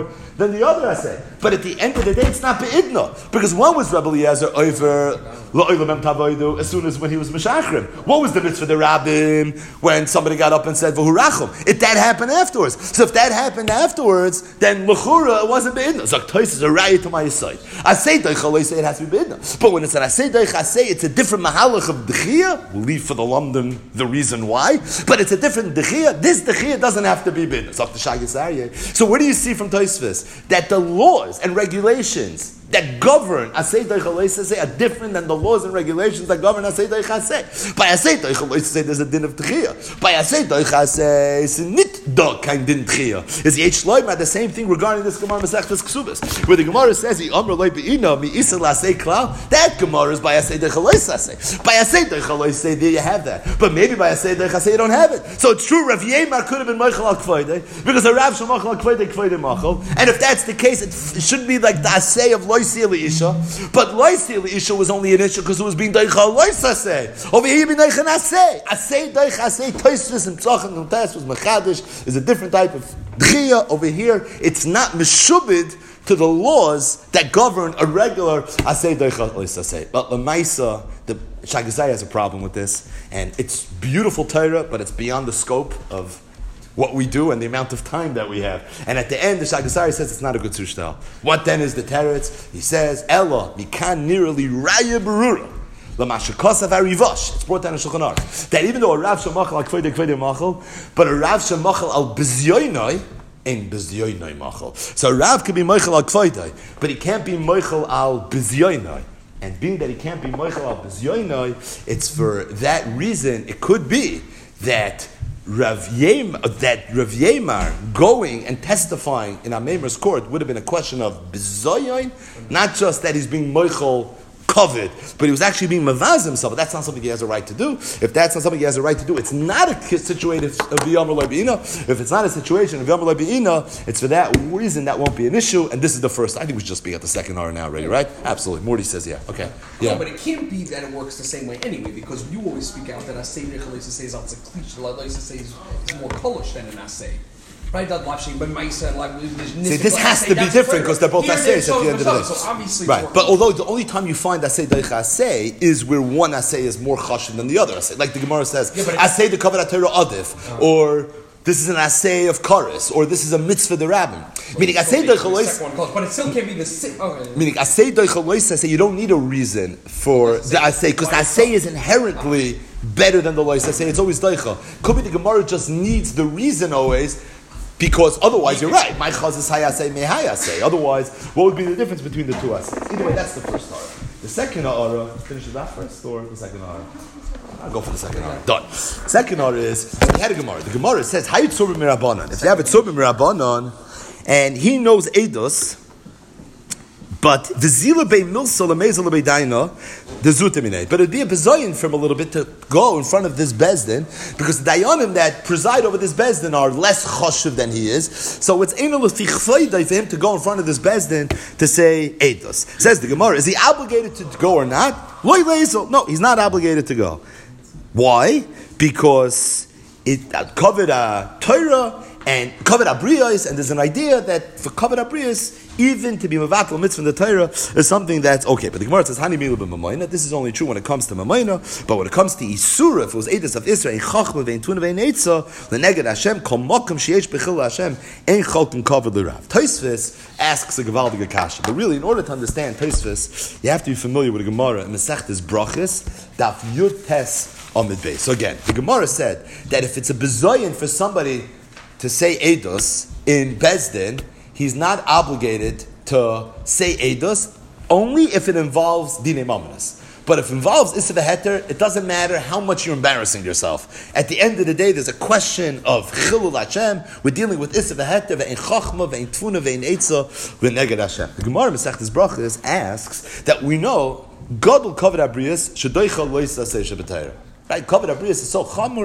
than the other asay. But at the end of the day, it's not be'idna. Because when was Rabbi Eliezer over Lo'ilam Tavoidu as soon as when he was Meshachrim? What was the mitzvah the Rabbim when somebody got up and said, V'hurachum? If that happened afterwards. So if that happened afterwards, then L'chura, it wasn't be'idna. So Toys is a raya to my side. Asay Doich, say it has to be be'idna. But when it's an Asay Doich Asay, it's a different mahalach of Dechiyah. We'll leave for the London the reason why. But it's a different Dechiyah. This Dechiyah doesn't have to be be'idna. So where do you see from Tosfos that the laws and regulations that govern Asay Doich Asay are different than the laws and regulations that govern Asay Doich Asay? By Asay Doich Asay, there's a din of Tchiyah. By Asay Doich Asay, it's nit do kein din Tchiyah. Is the H. Shloimeh the same thing regarding this Gemara Masechtas Ksubas, where the Gemara says, "Yomar loy be'ina mi isa l'asay klal." That Gemara is by Asay Doich Asay. By Asay Doich Asay, there you have that. But maybe by Asay Doich Asay, you don't have it. So it's true. Rav Yemar could have been Mochel al Kvoidei because a Rav Shemachel al Kvoidei Mochel. And if that's the case, it should be like the Asay of Loisi Isha. But Loisi Isha was only an issue because it was being Doicha Lois Asay. Over here, being Doicha Asay. Asay Doich Asay. Tosfos and Tzachim and Tes was Mechadish is a different type of Dchiyah. Over here, it's not Meshubid to the laws that govern a regular Asay Doicha Lois Asay. But Lamaisa, the Shagasai has a problem with this, and it's beautiful Torah, but it's beyond the scope of what we do and the amount of time that we have. And at the end, the Shagasari says it's not a good sushtal. What then is the teretz? He says, Ella, mikan nirali raya berura. Lamashikosav arivosh. It's brought down in Shulchan Aruch. That even though a Rav Shemachal al Kvoidei Machal, but a Rav Shemachal al Bizyoinoi, in Bizyoinoi Machal. So a Rav could be Mochel al Kvoidei, but he can't be Mochel al Bizyoinoi. And being that he can't be Mochel al Bizyoinoi, it's for that reason, it could be that Rav Yemar going and testifying in Ameimer's court would have been a question of bizoyon, not just that he's being moichel covered, but he was actually being mavaz himself. But that's not something he has a right to do. If that's not something he has a right to do, it's not a situation of V'yamar lo be'ina. If it's not a situation of V'yamar lo be'ina, it's for that reason that won't be an issue. And this is the first. I think we should just be at the second hour now, already, right? Absolutely. Morty says, yeah. Okay. Yeah. No, but it can't be that it works the same way anyway, because you always speak out that Asay Nechal says it's a cliche. The says is more kolish than an Asay. Right, that watching, but Maisa like see, this has to be different because they're both assays at the end of the day. So obviously, right. But although the only time you find asay doich asay is where one assay is more chashuv than the other assay, like the Gemara says, assay the kavod atayra adif, or this is an assay of chorus, or this is a mitzvah the rabbin. Meaning assay doich alois, but it still can't be the same. Meaning assay doich alois assay, you don't need a reason for the assay because the assay is inherently better than the lois assay. It's always doicha. Could be the Gemara just needs the reason always. Because otherwise, you're right. My chaz is hayasei, me hayasei. Otherwise, what would be the difference between the two assays? Either way, that's the first hara. The second hara, finish with that first, or the second hara? I'll go for the second hara. Done. Second hara is, we had a Gemara. The Gemara says, Hayit Tzurba Mirabanan. If you have a Tzurba Mirabanan, and he knows Eidos, but the zila bei milsa lemezela bei daina, the zutaminate. But it'd be a bezoyin for him a little bit to go in front of this bezdin, because the dayanim that preside over this bezdin are less choshev than he is. So it's eno l'tichfayday for him to go in front of this bezdin to say eidos. Says the Gemara, is he obligated to go or not? Loy leisel. No, he's not obligated to go. Why? Because it covered a Torah and covered abriyos, and there's an idea that for covered abriyos, even to be mevatel mitzvah in the Torah is something that's okay. But the Gemara says, "Hani milu b'mamayna." This is only true when it comes to mamayna, but when it comes to isura, if it was edus of Israel, chachma vein tuna vein etza, the neged Hashem kol makom sheish bechil Hashem ein chalkim covered l'rav. Tosfos asks a gevaldige kasha, but really, in order to understand Tosfos, you have to be familiar with the Gemara and Masechtas Brachos, daf yud tes amid beis. So again, the Gemara said that if it's a bezoyin for somebody to say edus in Bezdin, he's not obligated to say edus only if it involves dinei mamonos. But if it involves Issa v'heter, it doesn't matter how much you're embarrassing yourself. At the end of the day, there's a question of chilul Hashem. We're dealing with Issa v'heter, ve'en chachma, ve'en tfuna, ve'en etza, ve'neged Hashem. The Gemara Masechtas Brachos asks that we know Gadol kavod abriyos shedoicha lois asay shebetayra. Right? Kavod Abrius is so chamur.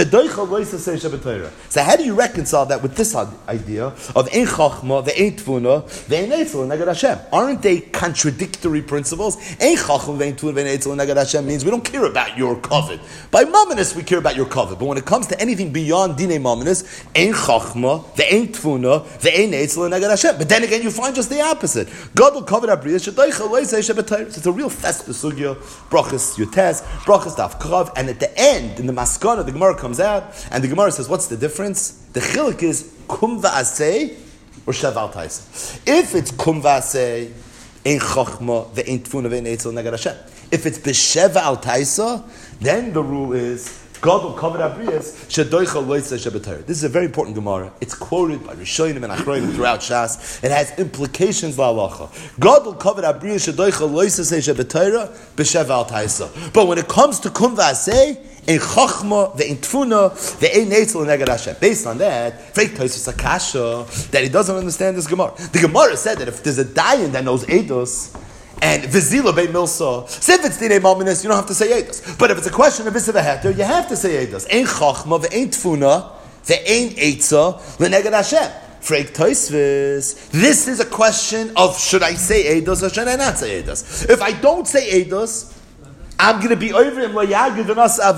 So how do you reconcile that with this idea of ein chachma, ve'ein tfuna, ve'ein eitzel neged Hashem? Aren't they contradictory principles? Ein chachma, ve'ein tfuna, ve'ein eitzel neged Hashem means we don't care about your kavod. By mamonis we care about your kavod, but when it comes to anything beyond dinei mamonis, ein chachma, ve'ein tfuna, ve'ein eitzel neged Hashem. But then again, you find just the opposite. Gadol kavod Abrius shedoicha loisei shebetayr. So it's a real fest besugya. Brachas yutes, brachas daf krav, and at the end, in the maskana, the Gemara comes out, and the Gemara says, what's the difference? The chiluk is kum va'aseh or sheval taisa. If it's kum va'aseh, ein chachma, ve'ein tfuna, ve'ein eitzel neged Hashem. If it's b'sheval taisa, then the rule is Gadol kavod abrius shedoicha loisei shebetayr. This is a very important Gemara. It's quoted by Rishonim and Achronim throughout Shas. It has implications la'alacha. Gadol kavod abrius shedoicha loisei shebetayr b'sheval taisa. But when it comes to kum v'aseh, ein chachma ve'ein tfuna ve'ein eitzel neged Hashem. Based on that, Freik Tosfos a kasha that he doesn't understand this Gemara. The Gemara said that if there's a dayan that knows eidos, and vizila bei milsa. So if it's dinei mamonis, you don't have to say eidos. But if it's a question of isiv heter, you have to say eidos. Ein chachma ve'ein tfuna ve'ein eitza leneged Hashem. Freik Tosfos. This is a question of should I say eidos or should I not say eidos? If I don't say eidos, I'm going to be over him, but I'm going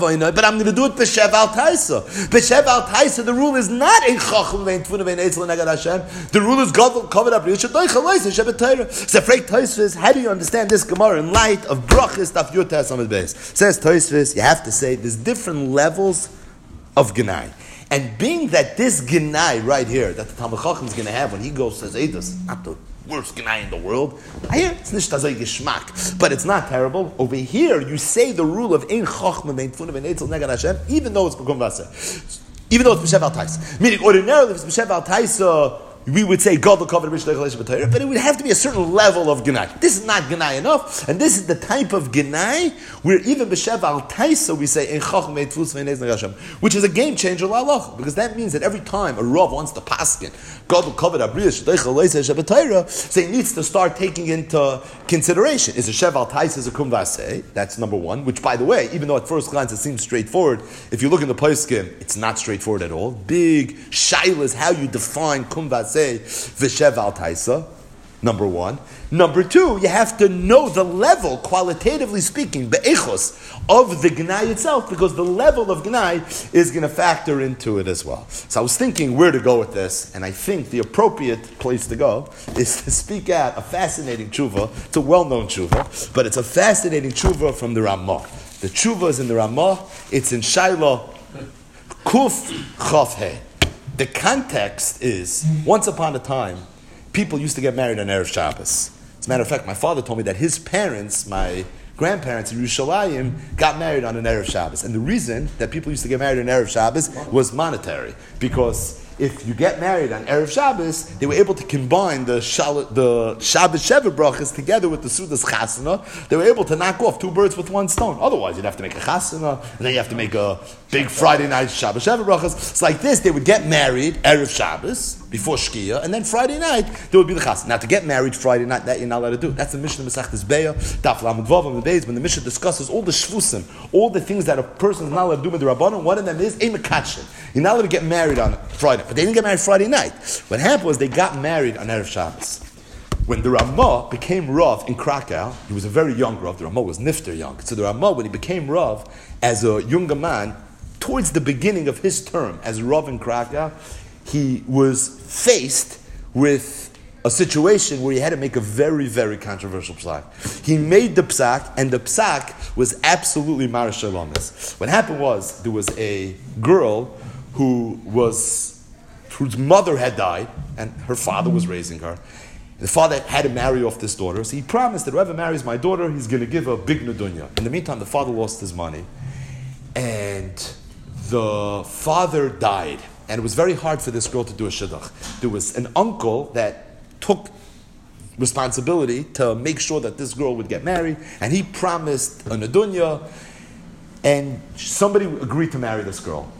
to do it b'sheval taisa. B'sheval taisa, the rule is not in chacham ve'in tfuna ve'in eitzel neged Hashem. The rule is gadol kavod abrius shedoicha loisei shebetayr. So Freik Tosfos, how do you understand this Gemara in light of brachas daf yutes amud beis? Says Tosfos, you have to say there's different levels of genai. And being that this genai right here, that the Talmid Chacham is going to have when he goes says eidos, not the worst genai in the world. I hear it's nicht azay geschmack, but it's not terrible. Over here, you say the rule of ein chachma ve'ein tfuna ve'ein eitzel neged Hashem, even though it's b'kum v'aseh, even though it's b'sheval taisa. Meaning, ordinarily, if it's b'sheval taisa, we would say gadol kavod abrius shedoicha loisei shebetayr, but it would have to be a certain level of genai. This is not genai enough, and this is the type of genai where even b'sheval taisa we say ein chachma ve'ein tfuna ve'ein eitzel neged Hashem, which is a game changer la'alacha, because that means that every time a rav wants to paskin gadol kavod abrius shedoicha loisei shebetayr, so he needs to start taking into consideration is a sheval taisa, is a kum v'aseh. That's number one. Which, by the way, even though at first glance it seems straightforward, if you look in the poskim, it's not straightforward at all. Big shaila is how you define kum v'aseh v'sheval taisa. Number one. Number two, you have to know the level, qualitatively speaking, be'echos, of the gnai itself, because the level of gnai is going to factor into it as well. So I was thinking where to go with this, and I think the appropriate place to go is to speak out a fascinating tshuva. It's a well-known tshuva, but it's a fascinating tshuva from the Ramah. The tshuva is in the Ramah. It's in Shaila Kuf Chaf He. The context is, once upon a time, people used to get married on Erev Shabbos. As a matter of fact, my father told me that his parents, my grandparents in Yerushalayim, got married on an Erev Shabbos. And the reason that people used to get married on Erev Shabbos was monetary. Because if you get married on Erev Shabbos, they were able to combine the Shabbos Sheva brachas together with the Sudas Chasana. They were able to knock off two birds with one stone. Otherwise, you'd have to make a Chasana, and then you have to make a big Friday night Shabbos Sheva brachas. It's like this, they would get married Erev Shabbos, before Shkia, and then Friday night, there would be the Chasana. Now, to get married Friday night, that you're not allowed to do. That's the Mishnah Masechtas Beya, Daf Lamed Vav on the Beis, when the Mishnah discusses all the shvusim, all the things that a person is not allowed to do with the Rabbanon. One of them is a mekatchen. You're not allowed to get married on Friday, but they didn't get married Friday night. What happened was they got married on Erev Shabbos. When the Ramah became Rav in Krakow, he was a very young Rav. The Ramah was nifter young. So the Ramah, when he became Rav, as a younger man, towards the beginning of his term as Rav in Krakow, he was faced with a situation where he had to make a very, very controversial psak. He made the psak, and the psak was absolutely Marash Shalomis. What happened was, there was a girl whose mother had died, and her father was raising her. The father had to marry off this daughter, so he promised that whoever marries my daughter, he's going to give her a big nedunya. In the meantime, the father lost his money, and the father died. And it was very hard for this girl to do a shidduch. There was an uncle that took responsibility to make sure that this girl would get married, and he promised a nedunya, and somebody agreed to marry this girl.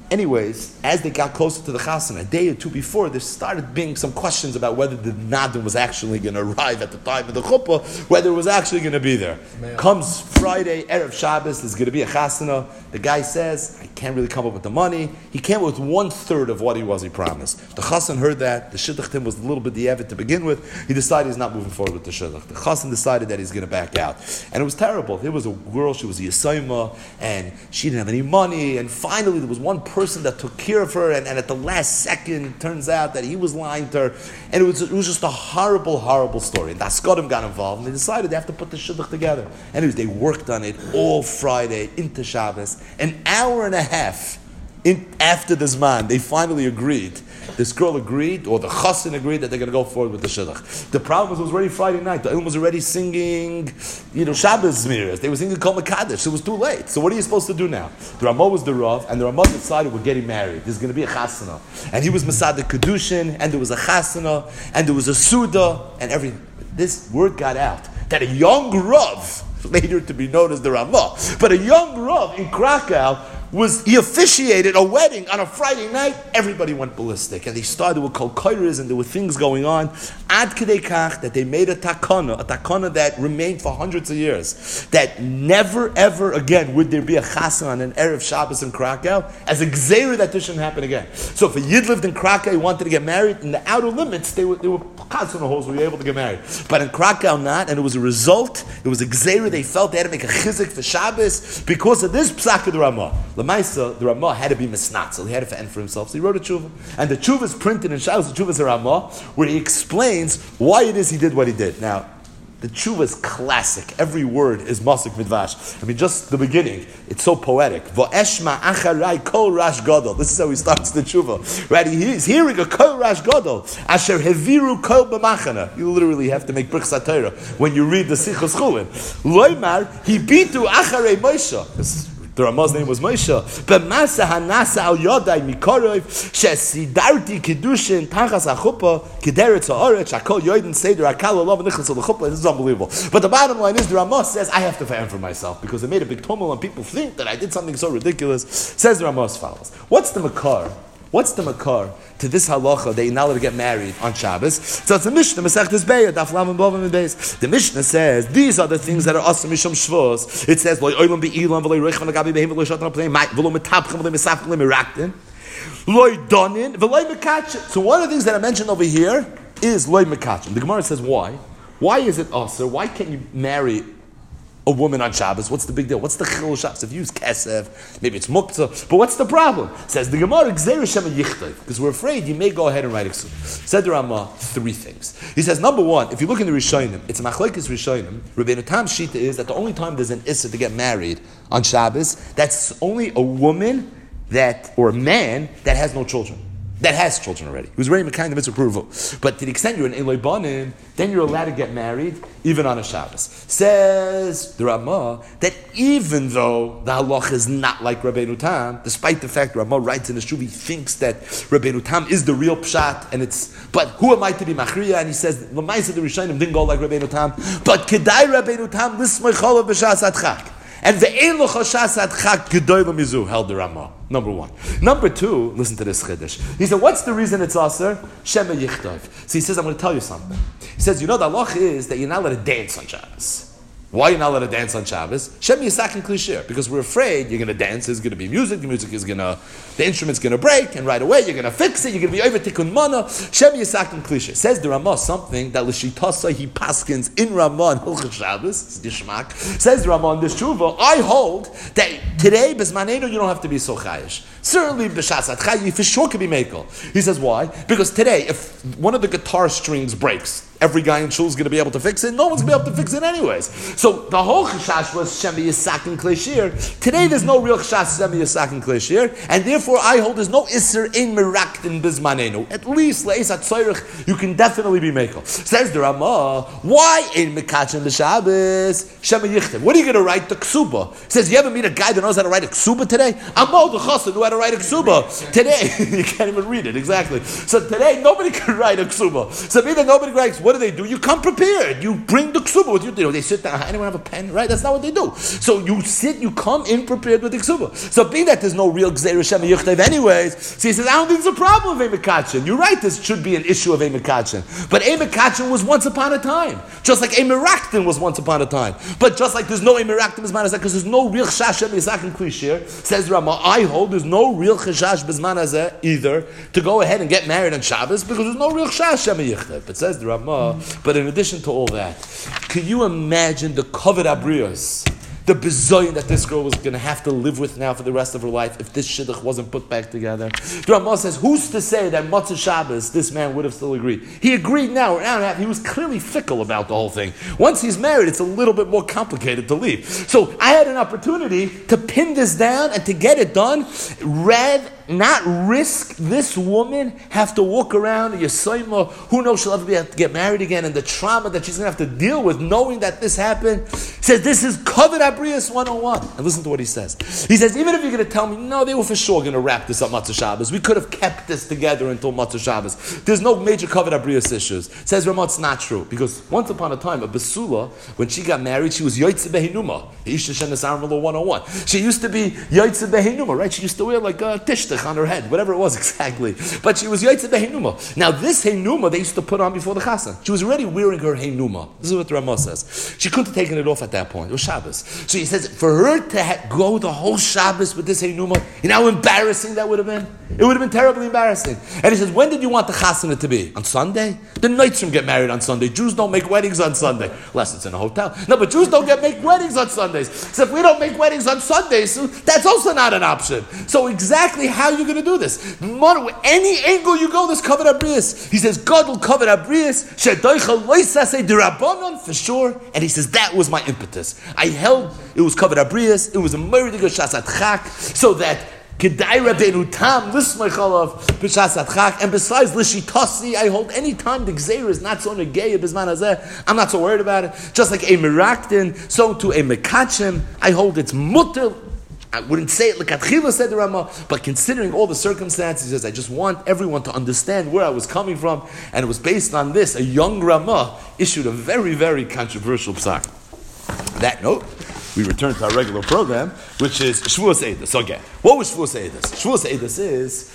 Anyways, as they got closer to the chasana, a day or two before, there started being some questions about whether the nadin was actually going to arrive at the time of the chuppah, whether it was actually going to be there. Man. Comes Friday, Erev Shabbos, there's going to be a chasana. The guy says, I can't really come up with the money. He came up with 1/3 of what he promised. The chassan heard that. The shidduch to him was a little bit diavad to begin with. He decided he's not moving forward with the shidduch. The chassan decided that he's going to back out. And it was terrible. There was a girl, she was a yesayma, and she didn't have any money, and finally there was one person that took care of her, and at the last second, turns out that he was lying to her, and it was just a horrible, horrible story. And the Askadim got involved, and they decided they have to put the shidduch together. Anyways, they worked on it all Friday into Shabbos. An hour and a half after the Zman, they finally agreed. This girl agreed, or the chassan agreed, that they're going to go forward with the shidduch. The problem was it was already Friday night. The Ilm was already singing, Shabbos Zmiras. They were singing Kol Mekadesh. So it was too late. So what are you supposed to do now? The Ramah was the Rav, and the Ramah decided we're getting married. There's going to be a chasana. And he was Masad Kedushin, and there was a chasana, and there was a Suda, and everything. This word got out that a young Rav, later to be known as the Ramah, but a young Rav in Krakow, he officiated a wedding on a Friday night. Everybody went ballistic, and they started with kol kairas, and there were things going on. Ad kedei kach that they made a takana that remained for hundreds of years, that never ever again would there be a chassan on an Erev Shabbos in Krakow, as a gzeira that this shouldn't happen again. So if a yid lived in Krakow, he wanted to get married, in the outer limits, they were chassan halls where you were able to get married. But in Krakow, not, and it was a result. It was a gzeira. They felt they had to make a chizik for Shabbos because of this psak of the Ramah. Lamaisa, the Ramah had to be misnatzel. He had to fend for himself. So he wrote a tshuva. And the tshuva is printed in Shabbos, the tshuva is a Ramah, where he explains why it is he did what he did. Now, the tshuva is classic. Every word is masik midvash. I mean, just the beginning, it's so poetic. V'eshma acharai kol rash gadol. This is how he starts the tshuva. Right? He's hearing a kol rash gadol. Asher heviru kol b'machana. You literally have to make brichas Torah when you read the Sichos Chulin. Loimar, hibitu acharei Moshe. The Ramah's name was Moshe. B'masa hanasa al yodai mikorov shesidarti kedushin tachas hachuppah kederetz haaretz shakol yoidin seder akal olav nichnas l'chuppah. This is unbelievable. But the bottom line is, the Ramah says, I have to fend for myself because they made a big tumult and people think that I did something so ridiculous. Says the Ramah as follows. What's the makar? What's the makar to this halacha that you're not allowed to get married on Shabbos? So it's a Mishnah, Masechtas Beis, Daf Lamed Bavim and Beis. The Mishnah says these are the things that are asur mishum shvos. It says lo olam be'ilam v'lo reichman agabi behem v'lo shatan apnei v'lo metapchem v'lo mesafchem v'lo meraktin lo donin v'lo mekachem. So one of the things that I mentioned over here is lo mekachem. The Gemara says why? Why is it asur? Why can't you marry a woman on Shabbos? What's the big deal? What's the chilul Shabbos? If you use kesef, maybe it's muktzah, but what's the problem? Says the Gemara, because we're afraid you may go ahead and write a ksub. Said the Ramah, 3 things. He says, number 1, if you look in the Rishonim, it's a machlokes Rishonim. Rabbeinu Tam's shita is that the only time there's an issa to get married on Shabbos, that's only a woman or a man that has no children. That has children already. He was very kind of approval. But to the extent you're an Eloi Banim, then you're allowed to get married even on a Shabbos. Says the Ramah that even though the halach is not like Rabbeinu Tam, despite the fact Ramah writes in his Shuv, he thinks that Rabbeinu Tam is the real pshat, but who am I to be machriya? And he says, L'maisa the Rishonim didn't go like Rabbeinu Tam, but kedai Rabbeinu Tam lismoi cholav b'shas adchak. And ve'en lo chashas adchak gedoy l'mizu, held the Ramah. Number 1. Number 2, listen to this chiddush. He said, what's the reason it's asur? Shema yichtov. So he says, I'm going to tell you something. He says, the halach is that you're not allowed to dance on Shabbos. Why are you not allowed to dance on Shabbos? Shema yisakin klishir. Because we're afraid you're going to dance, there's going to be music, the instrument's going to break, and right away you're going to fix it, you're going to be over tikkun mana. Shema yisakin klishir. Says the Ramah something that l'shitasa he paskins in Ramah and Hilchot Shabbos, Dishmak. Says the Ramah in this tshuva, I hold that today, bezmanenu, you don't have to be so chayish. Certainly, b'shas adchai, you for sure could be mekel. He says, why? Because today, if one of the guitar strings breaks, every guy in shul is going to be able to fix it. No one's going to be able to fix it anyways. So the whole chashash was Shem Yisakin Kleshir. Today there's no real chashash Shem Yisakin Kleshir, and therefore I hold there's no Isser in Meraktin Bizmanenu. At least Le'is HaTzoyrich, you can definitely be mekel. Says the Ramah, why in Mekachem B'Shabbos Shem Yichtem? What are you going to write the ksuba? Says, you ever meet a guy that knows how to write a ksuba today? Amo the Chassid knew how to write a ksuba. Today, you can't even read it, exactly. So today, nobody can write a ksuba. So meaning nobody writes, what what do? You come prepared. You bring the ksuba with you. They sit down. Anyone have a pen? Right? That's not what they do. So you come in prepared with the ksuba. So being that there's no real gzeira shema yichtav anyways, so he says, I don't think there's a problem with Eimekachin. You're right, this should be an issue of Eimekachin. But Eimekachin was once upon a time. Just like Eimeraktin was once upon a time. But just like there's no Eimeraktin Bisman Hazeh, because there's no real chash Shem Yisak and Klishir, says Rama, I hold there's no real chash Bisman Hazeh either to go ahead and get married on Shabbos, because there's no real chash Shem Yichtav. But says the Rama, but in addition to all that, can you imagine the Kavod Abrios, the bizoyin that this girl was going to have to live with now for the rest of her life if this shidduch wasn't put back together? The Ramah says, who's to say that Motzei Shabbos, this man would have still agreed? He agreed now, an hour and a half. He was clearly fickle about the whole thing. Once he's married, it's a little bit more complicated to leave. So I had an opportunity to pin this down and to get it done, not risk this woman have to walk around a Yesayma, who knows she'll ever be able to get married again, and the trauma that she's going to have to deal with knowing that this happened. He says, this is Kavod Abrios 101. And listen to what he says. He says, even if you're going to tell me, no, they were for sure going to wrap this up Motzei Shabbos. We could have kept this together until Motzei Shabbos. There's no major Kavod Abrios issues. Says Ramah, it's not true. Because once upon a time, a Basula, when she got married, she was Yotzei Behinuma. Isha Shenes Armelo 101. She used to be Yotzei Behinuma, right? She used to wear like a tishtach on her head, whatever it was exactly. But she was Yotzei Behinuma. Now this Heinuma they used to put on before the Chassan. She was already wearing her Heinuma. This is what the Ramah says. She couldn't have taken it off at that point. It was Shabbos. So he says, for her to go the whole Shabbos with this Heinuma, you know how embarrassing that would have been? It would have been terribly embarrassing. And he says, when did you want the Chasana to be? On Sunday? The Noitzrim get married on Sunday. Jews don't make weddings on Sunday. Unless it's in a hotel. No, but Jews don't make weddings on Sundays. So if we don't make weddings on Sundays, that's also not an option. So exactly how are you going to do this? Any angle you go, this Kavod Abrios. He says, God will Kavod Abrios, Shedoicha Loisase Dirabanon, for sure. And he says, that was my impetus. I held, it was Kavod Abrios, it was a Meridiga Shasat Chak, so that Kedai Rabbeinu Tam Lismachalav B'Shasat Chak, and besides Lishitasi, I hold any time the Gzeir is not so negaya Bisman Hazeh, I'm not so worried about it. Just like a Meraktin, so to a Mekachem, I hold its mutter. I wouldn't say it like Atchila said the Ramah, but considering all the circumstances, he says, I just want everyone to understand where I was coming from, and it was based on this. A young Ramah issued a very, very controversial psak. On that note, we return to our regular program, which is Shavuos Eidos. So again, what was Shavuos Eidos? Shavuos Eidos is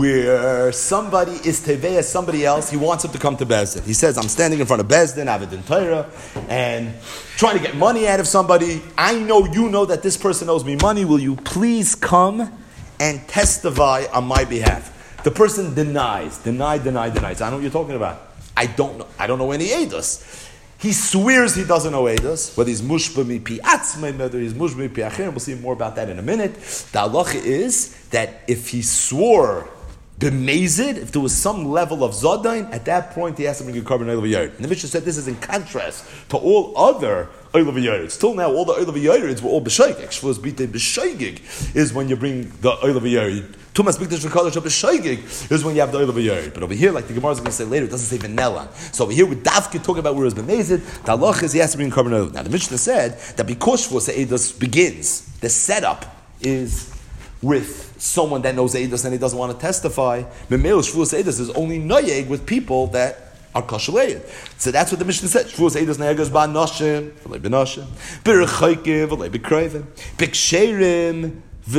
where somebody is teveya somebody else, he wants him to come to Bezdin. He says, I'm standing in front of Bezdin, Avedin Torah, and trying to get money out of somebody. I know you know that this person owes me money. Will you please come and testify on my behalf? The person denies. I don't know what you're talking about. I don't know any Eidos. He swears he doesn't know Eidos, whether he's mushba mipi atzmai, whether he's mushba mipi achirim. We'll see more about that in a minute. The halacha is that if he swore b'mezid, if there was some level of zodain, at that point he has to bring a carbon oil v'yared. And the Mishnah said this is in contrast to all other oil v'yared. Till now, all the oil v'yared were all b'shoigig. Shvuos b'tei b'shoigig is when you bring the oil v'yared. Tumas Bikdash v'Kodesh b'shoigig is when you have the oil v'yared. But over here, like the Gemara is going to say later, it doesn't say v'nelan. So over here, with Davke talking about where it's b'mezid, the halach is he has to bring carbon oil. Now the Mishnah said that because Shvuos Eidos begins, the setup is with someone that knows Eidos and he doesn't want to testify. Memel Shvuos Eidos is only noyeg with people that are kashalei. So that's what the Mishnah said. Shvuos Eidos ne'egas ba'noshim, v'lei b'noshim, b'rechaykim, v'lei b'krayvim, b'ksherim,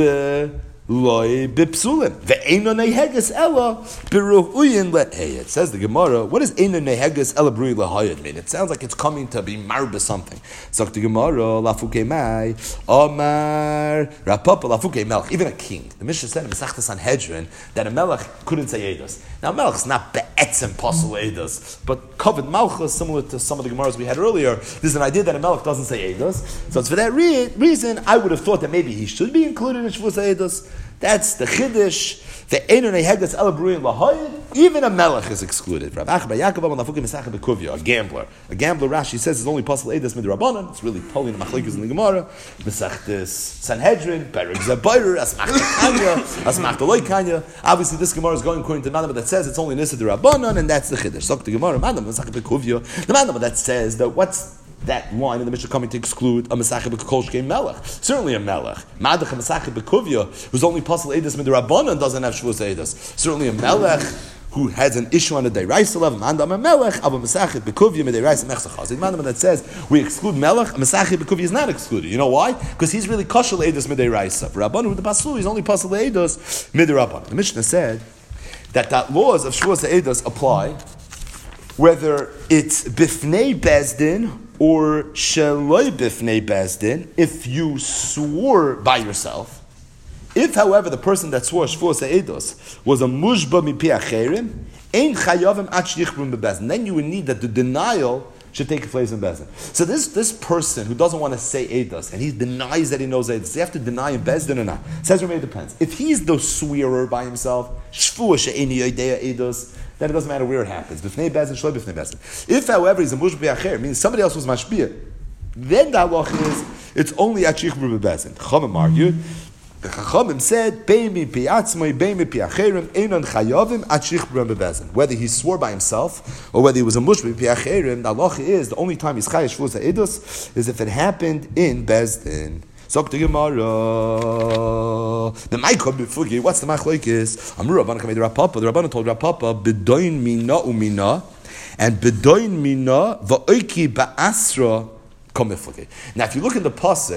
Loi bipsulim. Ve'eno neheges ella biruhuyin lehayed. It says the Gemara, what does eno neheges ella biruhuyin lehayed mean? It sounds like it's coming to be marba something. So the Gemara, lafuke mai, Omar, Rapapa, lafuke melech. Even a king. The Mishnah said in Masechta Sanhedrin that a melech couldn't say Eidos. Now a melech is not be'etzem possible Eidos, but covered malchus, similar to some of the Gemaras we had earlier. There's an idea that a melech doesn't say Eidos. So it's for that reason, I would have thought that maybe he should be included in Shvuos Eidos. That's the Chiddush. The Einu Neheges Ela B'ruyin Lahayid. Even a melech is excluded. Rav Acha bar Yaakov Lafukim Mesachah B'Kuvya, a gambler. A gambler, Rashi says, is only possible Eidos Midrabanan. It's really totally the Machlekes in the Gemara. Mesachtes Sanhedrin, Perek Zabayr, Asmachta Kanya, Asmachta Loi Kanya. Obviously, this Gemara is going according to the Manama that says it's only Nisa D'Rabanan, and that's the Chiddush. So the Gemara, Manama Mesachah B'Kuvya, the Manama that says that what's that line in the Mishnah coming to exclude a Mesachah B'Kol Shkei Melech. Certainly a Melech. Madach a Mesachah B'Kuvya, who's only possible Eidos Midrabanan, doesn't have Shvuos Eidos. Certainly a Melech who has an issue on the Deiraisa level, Mandam Melech, Abba Mesachit Bekuvya Deiraisa Mechsa Chazid. Mandam that says we exclude Melech, Mesachit Bekuvya is not excluded. You know why? Because he's really Kashal Eidos Mideiraisa. For Rabbanu, the Pasul, he's only Pasul Eidos Midirabban. The Mishnah said that laws of Shavuos Eidos apply whether it's Bifnei Bezdin or Sheloi Bifnei Bezdin if you swore by yourself. If, however, the person that swore Shvuos Eidos was a mushba mipi acherim, ein chayavim at shyichbrum bebezdin. Then you would need that the denial should take place in bezdin. So this person who doesn't want to say Eidos and he denies that he knows Eidos, does he have to deny in bezdin or not? Says it depends. If he's the swearer by himself, shvuah she'eni yodea Eidos, then it doesn't matter where it happens. B'fnei bezdin, shloi b'fnei bezdin. If, however, he's a mushba acher, meaning somebody else was mashpia, then the halach is it's only at shyichbrum bebezdin. Chachamim argued. The Chachamim said, whether he swore by himself or whether he was a mushba pi'acherim, the halacha is the only time he's chayav shvuos ha'edus is if it happened in Bezdin. Zok the Gemara. The Ma'ikod b'fugi. What's the machlokes? Amru Rabbanan kamed Rav Papa. The Rabbanan told Rav Papa, bedoin mina umina, and bedoin mina va'oiki ba'asra. Now, if you look at the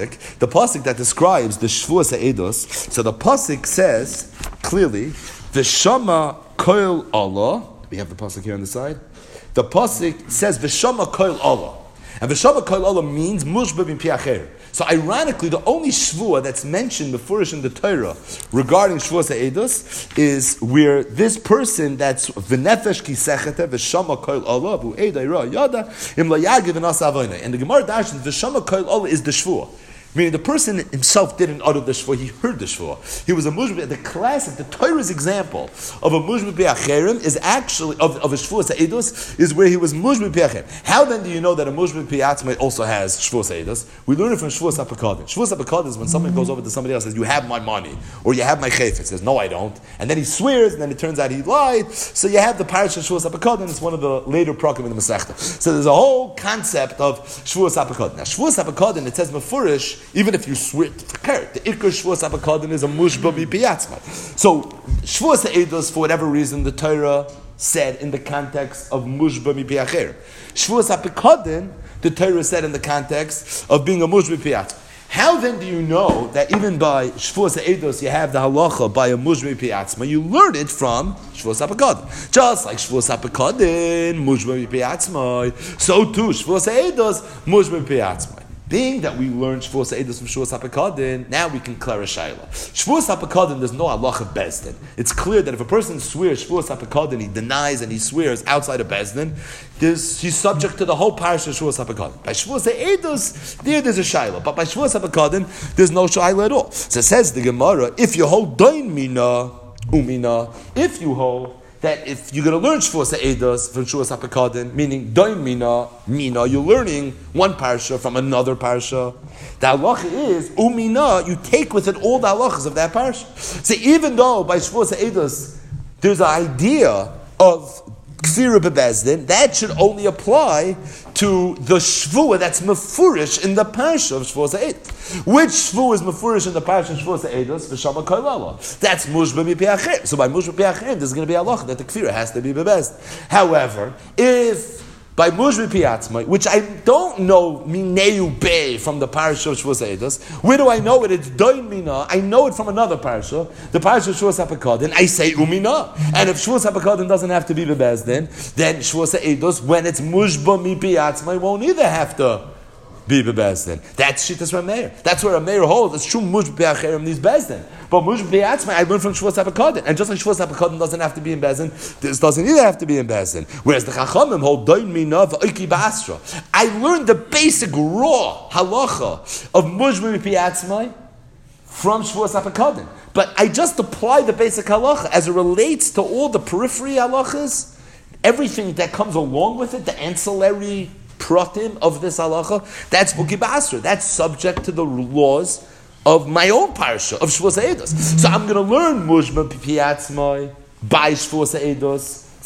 pasuk that describes the Shvuos Ha'edus, so the pasuk says clearly, "V'shama koil Allah." We have the pasuk here on the side. The pasuk says, "V'shama koil Allah," and "V'shama koil Allah" means mushba bin piacher. So, ironically, the only shvuah that's mentioned before in the Torah regarding Shvuos Ha'edus is where this person that's v'nefesh kisechete v'shama koil Allah v'u eidai ra yada im la yagiv v'nasa avoyna. And the Gemara dashes v'shama koil Allah is the shvuah. Meaning the person himself didn't utter the shvuah, he heard the shvuah. He was a mushba. The classic, the Torah's example of a mushba bi'acherim is actually, of a shvuah ha'edus, is where he was mushba bi'acherim. How then do you know that a mushba bi'atzmai also has shvuah ha'edus? We learn it from shvuah ha'pekadin. Shvuah ha'pekadin is when someone goes over to somebody else and says, you have my money, or you have my chayfet. Says, no, I don't. And then he swears, and then it turns out he lied. So you have the parasha shvuah ha'pekadin. It's one of the later prakim in the Masechta. So there's a whole concept of shvuah ha'pekadin. Now, shvuah ha'pekadin, it says mefurish, even if you swear, the Ikar Shvuos HaPekadin is a mushba bi'piyatzma. So, Shvuos Ha'edus, for whatever reason, the Torah said in the context of mushba bi'piyacher. Shvuos HaPekadin, the Torah said in the context of being a mushba bi'piyatzma. How then do you know that even by Shvuos Ha'edus you have the halacha by a mushba bi'piyatzma? You learn it from Shvuos HaPekadin. Just like Shvuos HaPekadin, mushba bi'piyatzma, so too Shvuos Ha'edus, mushba bi'piyatzma. Being that we learn Shvuos Ha'edus from Shvuos HaPekadin, now we can clear a shayla. Shvuos HaPekadin, there's no halacha Bezdin. It's clear that if a person swears Shvuos HaPekadin, he denies and he swears outside of Bezdin, he's subject to the whole parish of Shvuos HaPekadin. By Shvuos Ha'edus, there's a shayla, but by Shvuos HaPekadin, there's no shayla at all. So it says the Gemara, if you hold doin mina umina, if you hold that if you're going to learn Shvuos Ha'edus from Shvuos HaPekadin, meaning doin mina, you're learning one parsha from another parsha. The halacha is umina, you take with it all the halachas of that parsha. So even though by Shvuos Ha'edus there's an idea of Kfira bebezdin, that should only apply to the shvuah that's mefurish in the parsha of Shvuos Ha'edus. Which shvuah is mefurish in the parsha of Shvuos Ha'edus? V'shama koilala. That's mushba mi'pi'acher. So by mushba mi'pi'acher, there's going to be a halacha that the kfira has to be bebezdin. However, if by mushba pi'atzmai, which I don't know mineu be from the parsha of Shvuos Ha'edus, where do I know it? It's doin mina. I know it from another parsha, the parsha of Shvuos HaPekadin. I say umina, and if Shvuos HaPekadin doesn't have to be bebezdin, then Shvuos Ha'edus, when it's mushba mi pi'atzmai, won't either have to be bebezdin. That's shittas Rameir. That's where Rameir holds. It's true mushba pi'acherim needs bezdin. But mushba pi'atzmai, I learned from Shvuos HaPekadin. And just like Shvuos HaPekadin doesn't have to be in bezdin, this doesn't either have to be in bezdin. Whereas the Chachamim hold doin mina v'oiki ba'asra. I learned the basic raw halacha of mushba pi'atzmai from Shvuos HaPekadin. But I just apply the basic halacha as it relates to all the periphery halachas, everything that comes along with it, the ancillary pratim of this halacha, that's buki ba'asra. That's subject to the laws of my own parsha, of Shvuos Ha'edus. So I'm going to learn mushba pi'atzmai by Shvuos Ha'edus.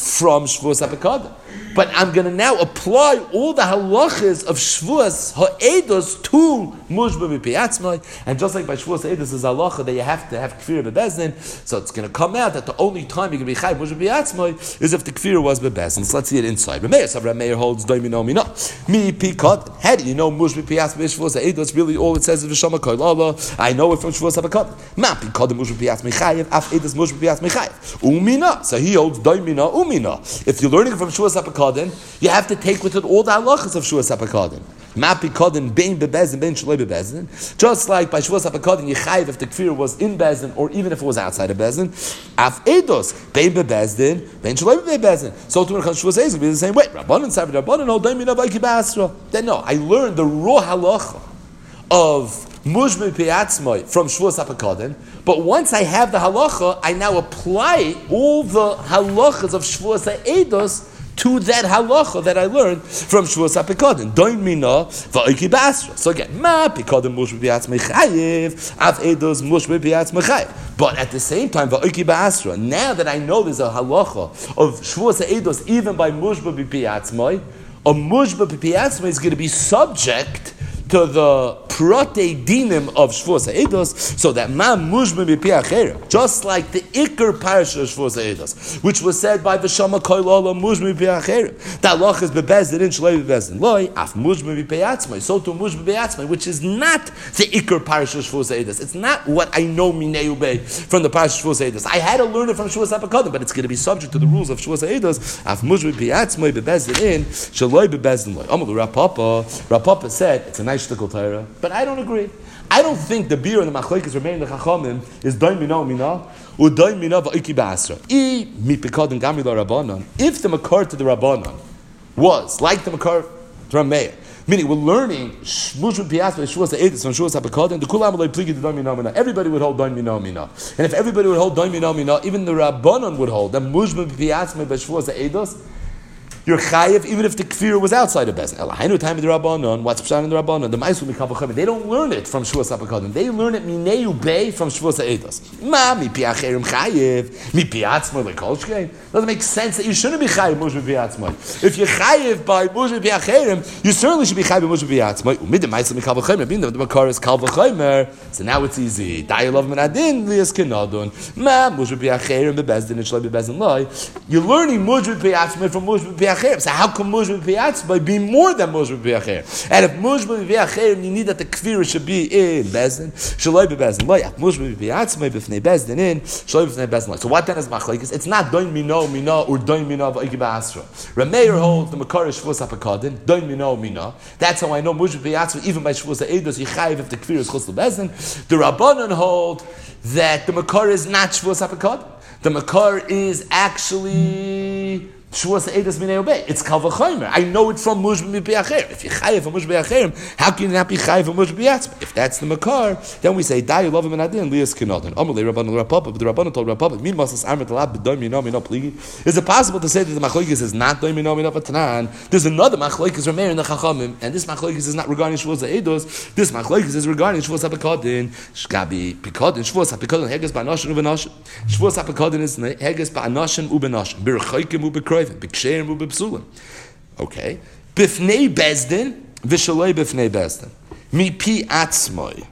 from Shavuos HaPekadon. But I'm going to now apply all the halachas of Shavuos Ha'edos to Mushba B'Piatzmai. And just like by Shavuos Ha'edos is halacha that you have to have Kfir B'Bezdin, so it's going to come out that the only time you can be Chai Mushba B'Piatzmai is if the Kfir was B'Bezdin. So let's see it inside. Rameir holds Doimino Mina. Mi Pikad. How do you know Mushba B'Piatzmai Shavuos Ha'edos? Really all it says is V'Shama Koil Allah. I know it from Shavuos HaPekadon. Ma Pikad Mushba B'Piatzmai Chayev. Af Edos Mushba B'Piatzmai Chayev. Umina. So he holds Doimina Umina. If you're learning from Shavuos HaPekadon, you have to take with it all the halachas of Shavuos HaPekadon. Ma Pikadon bein bebezdin, bein shaloi bebezdin. Just like by Shavuos HaPekadon, you chayiv if the kfir was in bezdin or even if it was outside of bezdin. Af edos bein bebezdin, bein shaloi bebezdin. So to Shavuos Ha'edos will be the same way. Rabbanan said, Rabbanan no daim mina v'iki ba'asra. Then no, I learned the raw halacha of Mushba B'Piatzmai from Shavuos HaPekadon. But once I have the halacha, I now apply all the halachas of Shavuos Ha'edos to that halacha that I learned from Shavuos HaPekadon. Doin mina va'iki ba'asra. So again, ma Pekadon Mushba B'Piatzmai chayev, av edos Mushba B'Piatzmai chayev. But at the same time, va'iki ba'asra. Now that I know there's a halacha of Shavuos Ha'edos even by Mushba B'Piatzmai, a Mushba B'Piatzmai is going to be subject to the prote dinim of Shavuos Ha'edos, so that ma mushba mipi acherem, just like the Iker parasha of Shavuos Ha'edos, which was said by V'shama koil olam mushba mipi acherem. That loch is bebezdin in shlei bebezdin loy af mushba mipi atzmai. So to mushba mipi atzmai, which is not the Iker parasha of Shavuos Ha'edos. It's not what I know minei ubei from the parasha of Shavuos Ha'edos. I had to learn it from Shavuos HaPekadon, but it's going to be subject to the rules of Shavuos Ha'edos. Af mushba mipi atzmai bebezdin in shlei bebezdin loy. Amalu Rapapa said it's a nice shtickle Torah, but I don't agree. I don't think the beer and the machlokes remaining the chachamim is doim mina mina or doim mina va'iki ba'asra. Mi Pekadon gami la Rabbanan. If the makar to the Rabbanan was like the makar to Rameir, meaning we're learning Mushba B'Piatzmai Shavuos Ha'edos from Shavuos HaPekadon, the kulam alei pligi the doim mina mina. Everybody would hold doim mina mina, and if everybody would hold doim mina mina, even the Rabbanan would hold that Mushba B'Piatzmai by Shavuos Ha'edos. You're chayiv even if the kfir was outside of bezin. Elahainu time of the Rabbanon. What's pshat in the Rabbanon? The ma'asu mikavachim. They don't learn it from Shavuos HaPekadon. They learn it minei ubei from Shavuos Ha'edos. Ma mipi acherim chayiv mipi atzmai lekol shkein. Doesn't make sense that you shouldn't be chayiv mushba b'atzmai. If you're chayiv by mushba b'acherim, you certainly should be chayiv mushba b'atzmai. Umid the ma'asu mikavachim. The makar is kalvachimer. So now it's easy. Dayalav menadin lias kenadon. Ma mushba b'acherim bebezdin and shlei bebezdin loy. You're learning mushba b'atzmai from mushba b'acherim. So how come Mushba B'Piatzmai be more than Mushba B'Acherim? And if Mushba B'Acherim, you need that the Kfira should be in Bezdin, Shaloi B'Bezdin Lo. If Mushba B'Piatzmai B'fnei Bezdin in, Shaloi B'fnei Bezdin Lo. So what then is Machlokes? It's not Doin Mino Mina or Doin Mina V'Iki B'Asra. Rameir holds the Makar is Shavuos HaPekadon, Doin Mino Mina. That's how I know Mushba B'Piatzmai, even by Shavuos Ha'edos, Yichayiv if the Kfira is Chutz L'Bezdin. The Rabbanon hold that the Makar is not Shavuos HaPekadon. The Makar is actually Shavuos Ha'edos minei ubei. It's kal v'chomer. I know it from Mushba mipi acherim. If you chayiv from Mushba acherim, how can you not be chayiv from Mushba b'atzmai? If that's the makar, then we say dai love him and adin lias kinodin. Amalei Rabbanan Rapapa. But the Rabbanan told Rapapa, min masas armet alab b'doim mino mino pligi. Is it possible to say that the machlokes is not doim mino mino v'tanan? There's another machlokes Rameir in the Chachamim, and this machlokes is not regarding Shavuos Ha'edos. This machlokes is regarding Shavuos HaPekadon. Shgabi Pekadon Shavuos HaPekadon heges ba'anashin u'benashin. Shavuos HaPekadon is heges ba'anashin u'benashin. B'rechaykim u'bekroivim. B'ksherim u'bepsulim. Okay. B'fnei bezdin v'shaloi b'fnei bezdin. Mipi atzmoi.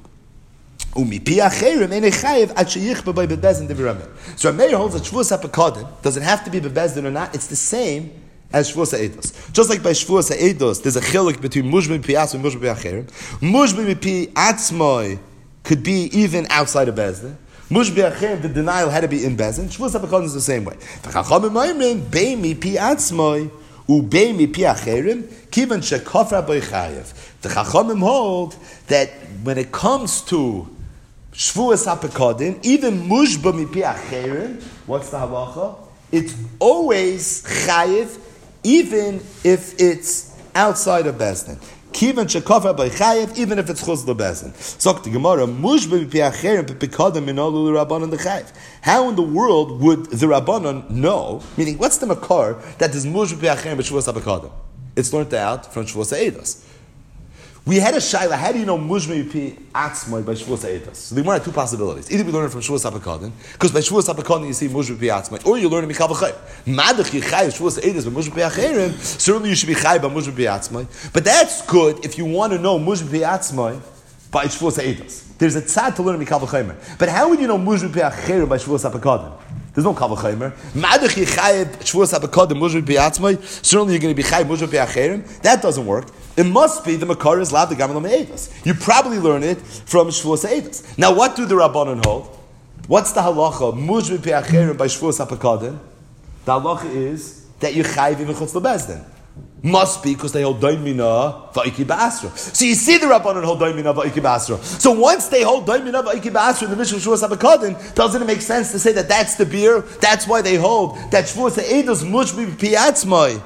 U'mipi acherim enei chayiv ad sheyichba by bebezdin de'v'rameir. So Rameir holds that Shavuos HaPekadon doesn't have to be bebezdin or not. It's the same as Shavuos Ha'edos. Just like by Shavuos Ha'edos, there's a chiluk between Mushba mipi atzmoi and Mushba mipi acherim. Mushba mipi atzmoi could be even outside of bezdin. Mushba b'acherim, the denial had to be in Bezin. Shavuos HaPekadon is the same way. The Chachamim oimrim, bei mipi atzmoi, u bei mipi acherim, kivan shekofra boi chayev. The Chachamim hold that when it comes to Shavuos HaPekadon, even Mushba mipi acherim, what's the halacha? It's always chayev, even if it's outside of Bezin. Kivan shekofra by chayev, even if it's chutz lebezin. Sok the Gemara, mushba b'pi acherim b'pekadon minolu l'Rabbanon l'chayev. How in the world would the Rabbanon know? Meaning, what's the makar that is mushba b'pi acherim b'Shavuos HaPekadon? It's learned out from Shavuos Ha'edos. We had a shaila. How do you know Mujmi Pi Atzmai by Shavuos Eidos? So the Gemara had two possibilities. Either we learn it from Shavuos HaPekadon, because by Shavuos HaPekadon you see Mujmi Pi Atzmai, or you learn it Mikal V'Chayim. Madach Yichai Shavuos Eidos by Mujmi Pi Acherim. Certainly you should be Chai by Mujmi Pi Atzmai. But that's good if you want to know Mujmi Pi Atzmai by Shavuos Eidos. There's a tzad to learn Mikal V'Chayim. But how would you know Mujmi Pi Acherim by Shavuos HaPekadon? There's no Kal V'Chayim. Madach Yichai Shavuos HaPekadon Mujmi Pi Atzmai. Certainly you're going to be Chai Mujmi Pi Acherim. That doesn't work. It must be the Makar is Lav the Gamal Me'edos. You probably learn it from Shavuos Eidos. Now, what do the Rabbanon hold? What's the halacha? Mujmi Pi Acherim by Shavuos HaPekadon. The halacha is that you chayv even chutz lebezdin. Must be because they hold Daimina Va'iki Ba'asra. So you see the Rabbanon hold Daimina Va'iki Ba'asra. So once they hold Daimina Va'iki Ba'asra in the Mishnah Shavuos HaPekadon, doesn't it make sense to say that that's the beer? That's why they hold that Shavuos Eidos Mujmi Pi Atzmai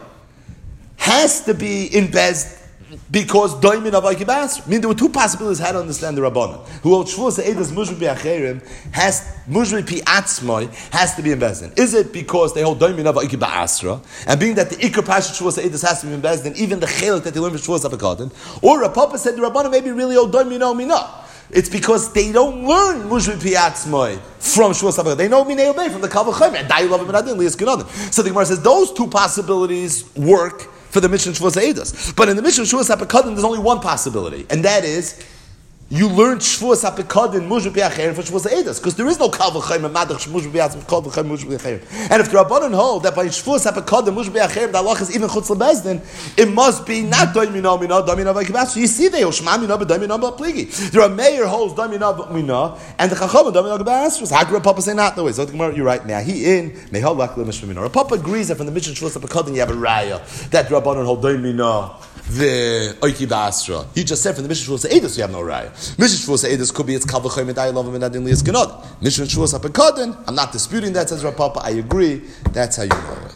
has to be in Bezdin. Because Doimin of Aikibas. I mean, there were two possibilities how to understand the Rabbanon. Who hold Shavuos Eidos Mujmi Pi Acherim has Mujmi Pi Atzmai has to be in Bezdin. Is it because they hold Doimin of Aikibasra, and being that the Ikar Pasha Shavuos Eidos has to be in Bezdin, even the Chelik that they learn from Shavuos HaPekadon, or Rav Papa said the Rabbanon maybe really hold Doimin of Mina. It's because they don't learn Mujmi Pi Atzmai from Shavuos HaPekadon. They know Minei Obey from the Kal V'Chayim and Dai Love and Adin Lias Ganadim. So the Gemara says those two possibilities work for the Mishnah Shavuos Eidos. But in the Mishnah Shavuos HaPekadon, there's only one possibility, and that is you learn Shavuos HaPekadon Mujmi Pi Acherim for Shavuos Eidos, because there is no Kal V'Chayim and Madach Mujmi Pi Atzmai Kal V'Chayim Mujmi Pi Acherim. And if the Rabbanon hold that by Shavuos HaPekadon Mujmi Pi Acherim the halach is even Chutz LeBezdin, it must be not Doimina Mina, Doimina V'Ikibas. So you see they hold Shema Mina B'Doimina B'Pligi. The Rameir holds Doimina Mina and the Chacham Doimina B'Asrus. How can Rav Papa say not the way? So the Gemara, you're right. Now he in Mehal Lakle Mishma Mina. Rav Papa agrees that from the Mishnah Shavuos HaPekadon you have a raya that the Rabbanon hold Doimina the Oiki Ba'asra. He just said from the Mishnah Shavuos Eidos you have no raya. Mishnah Shavuos Eidos could be it's Kal V'Chayim and Dai Love and Adin Lias Ganod. Mishnah Shavuos HaPekadon, I'm not disputing that, says Rav Papa. I agree. That's how you know it.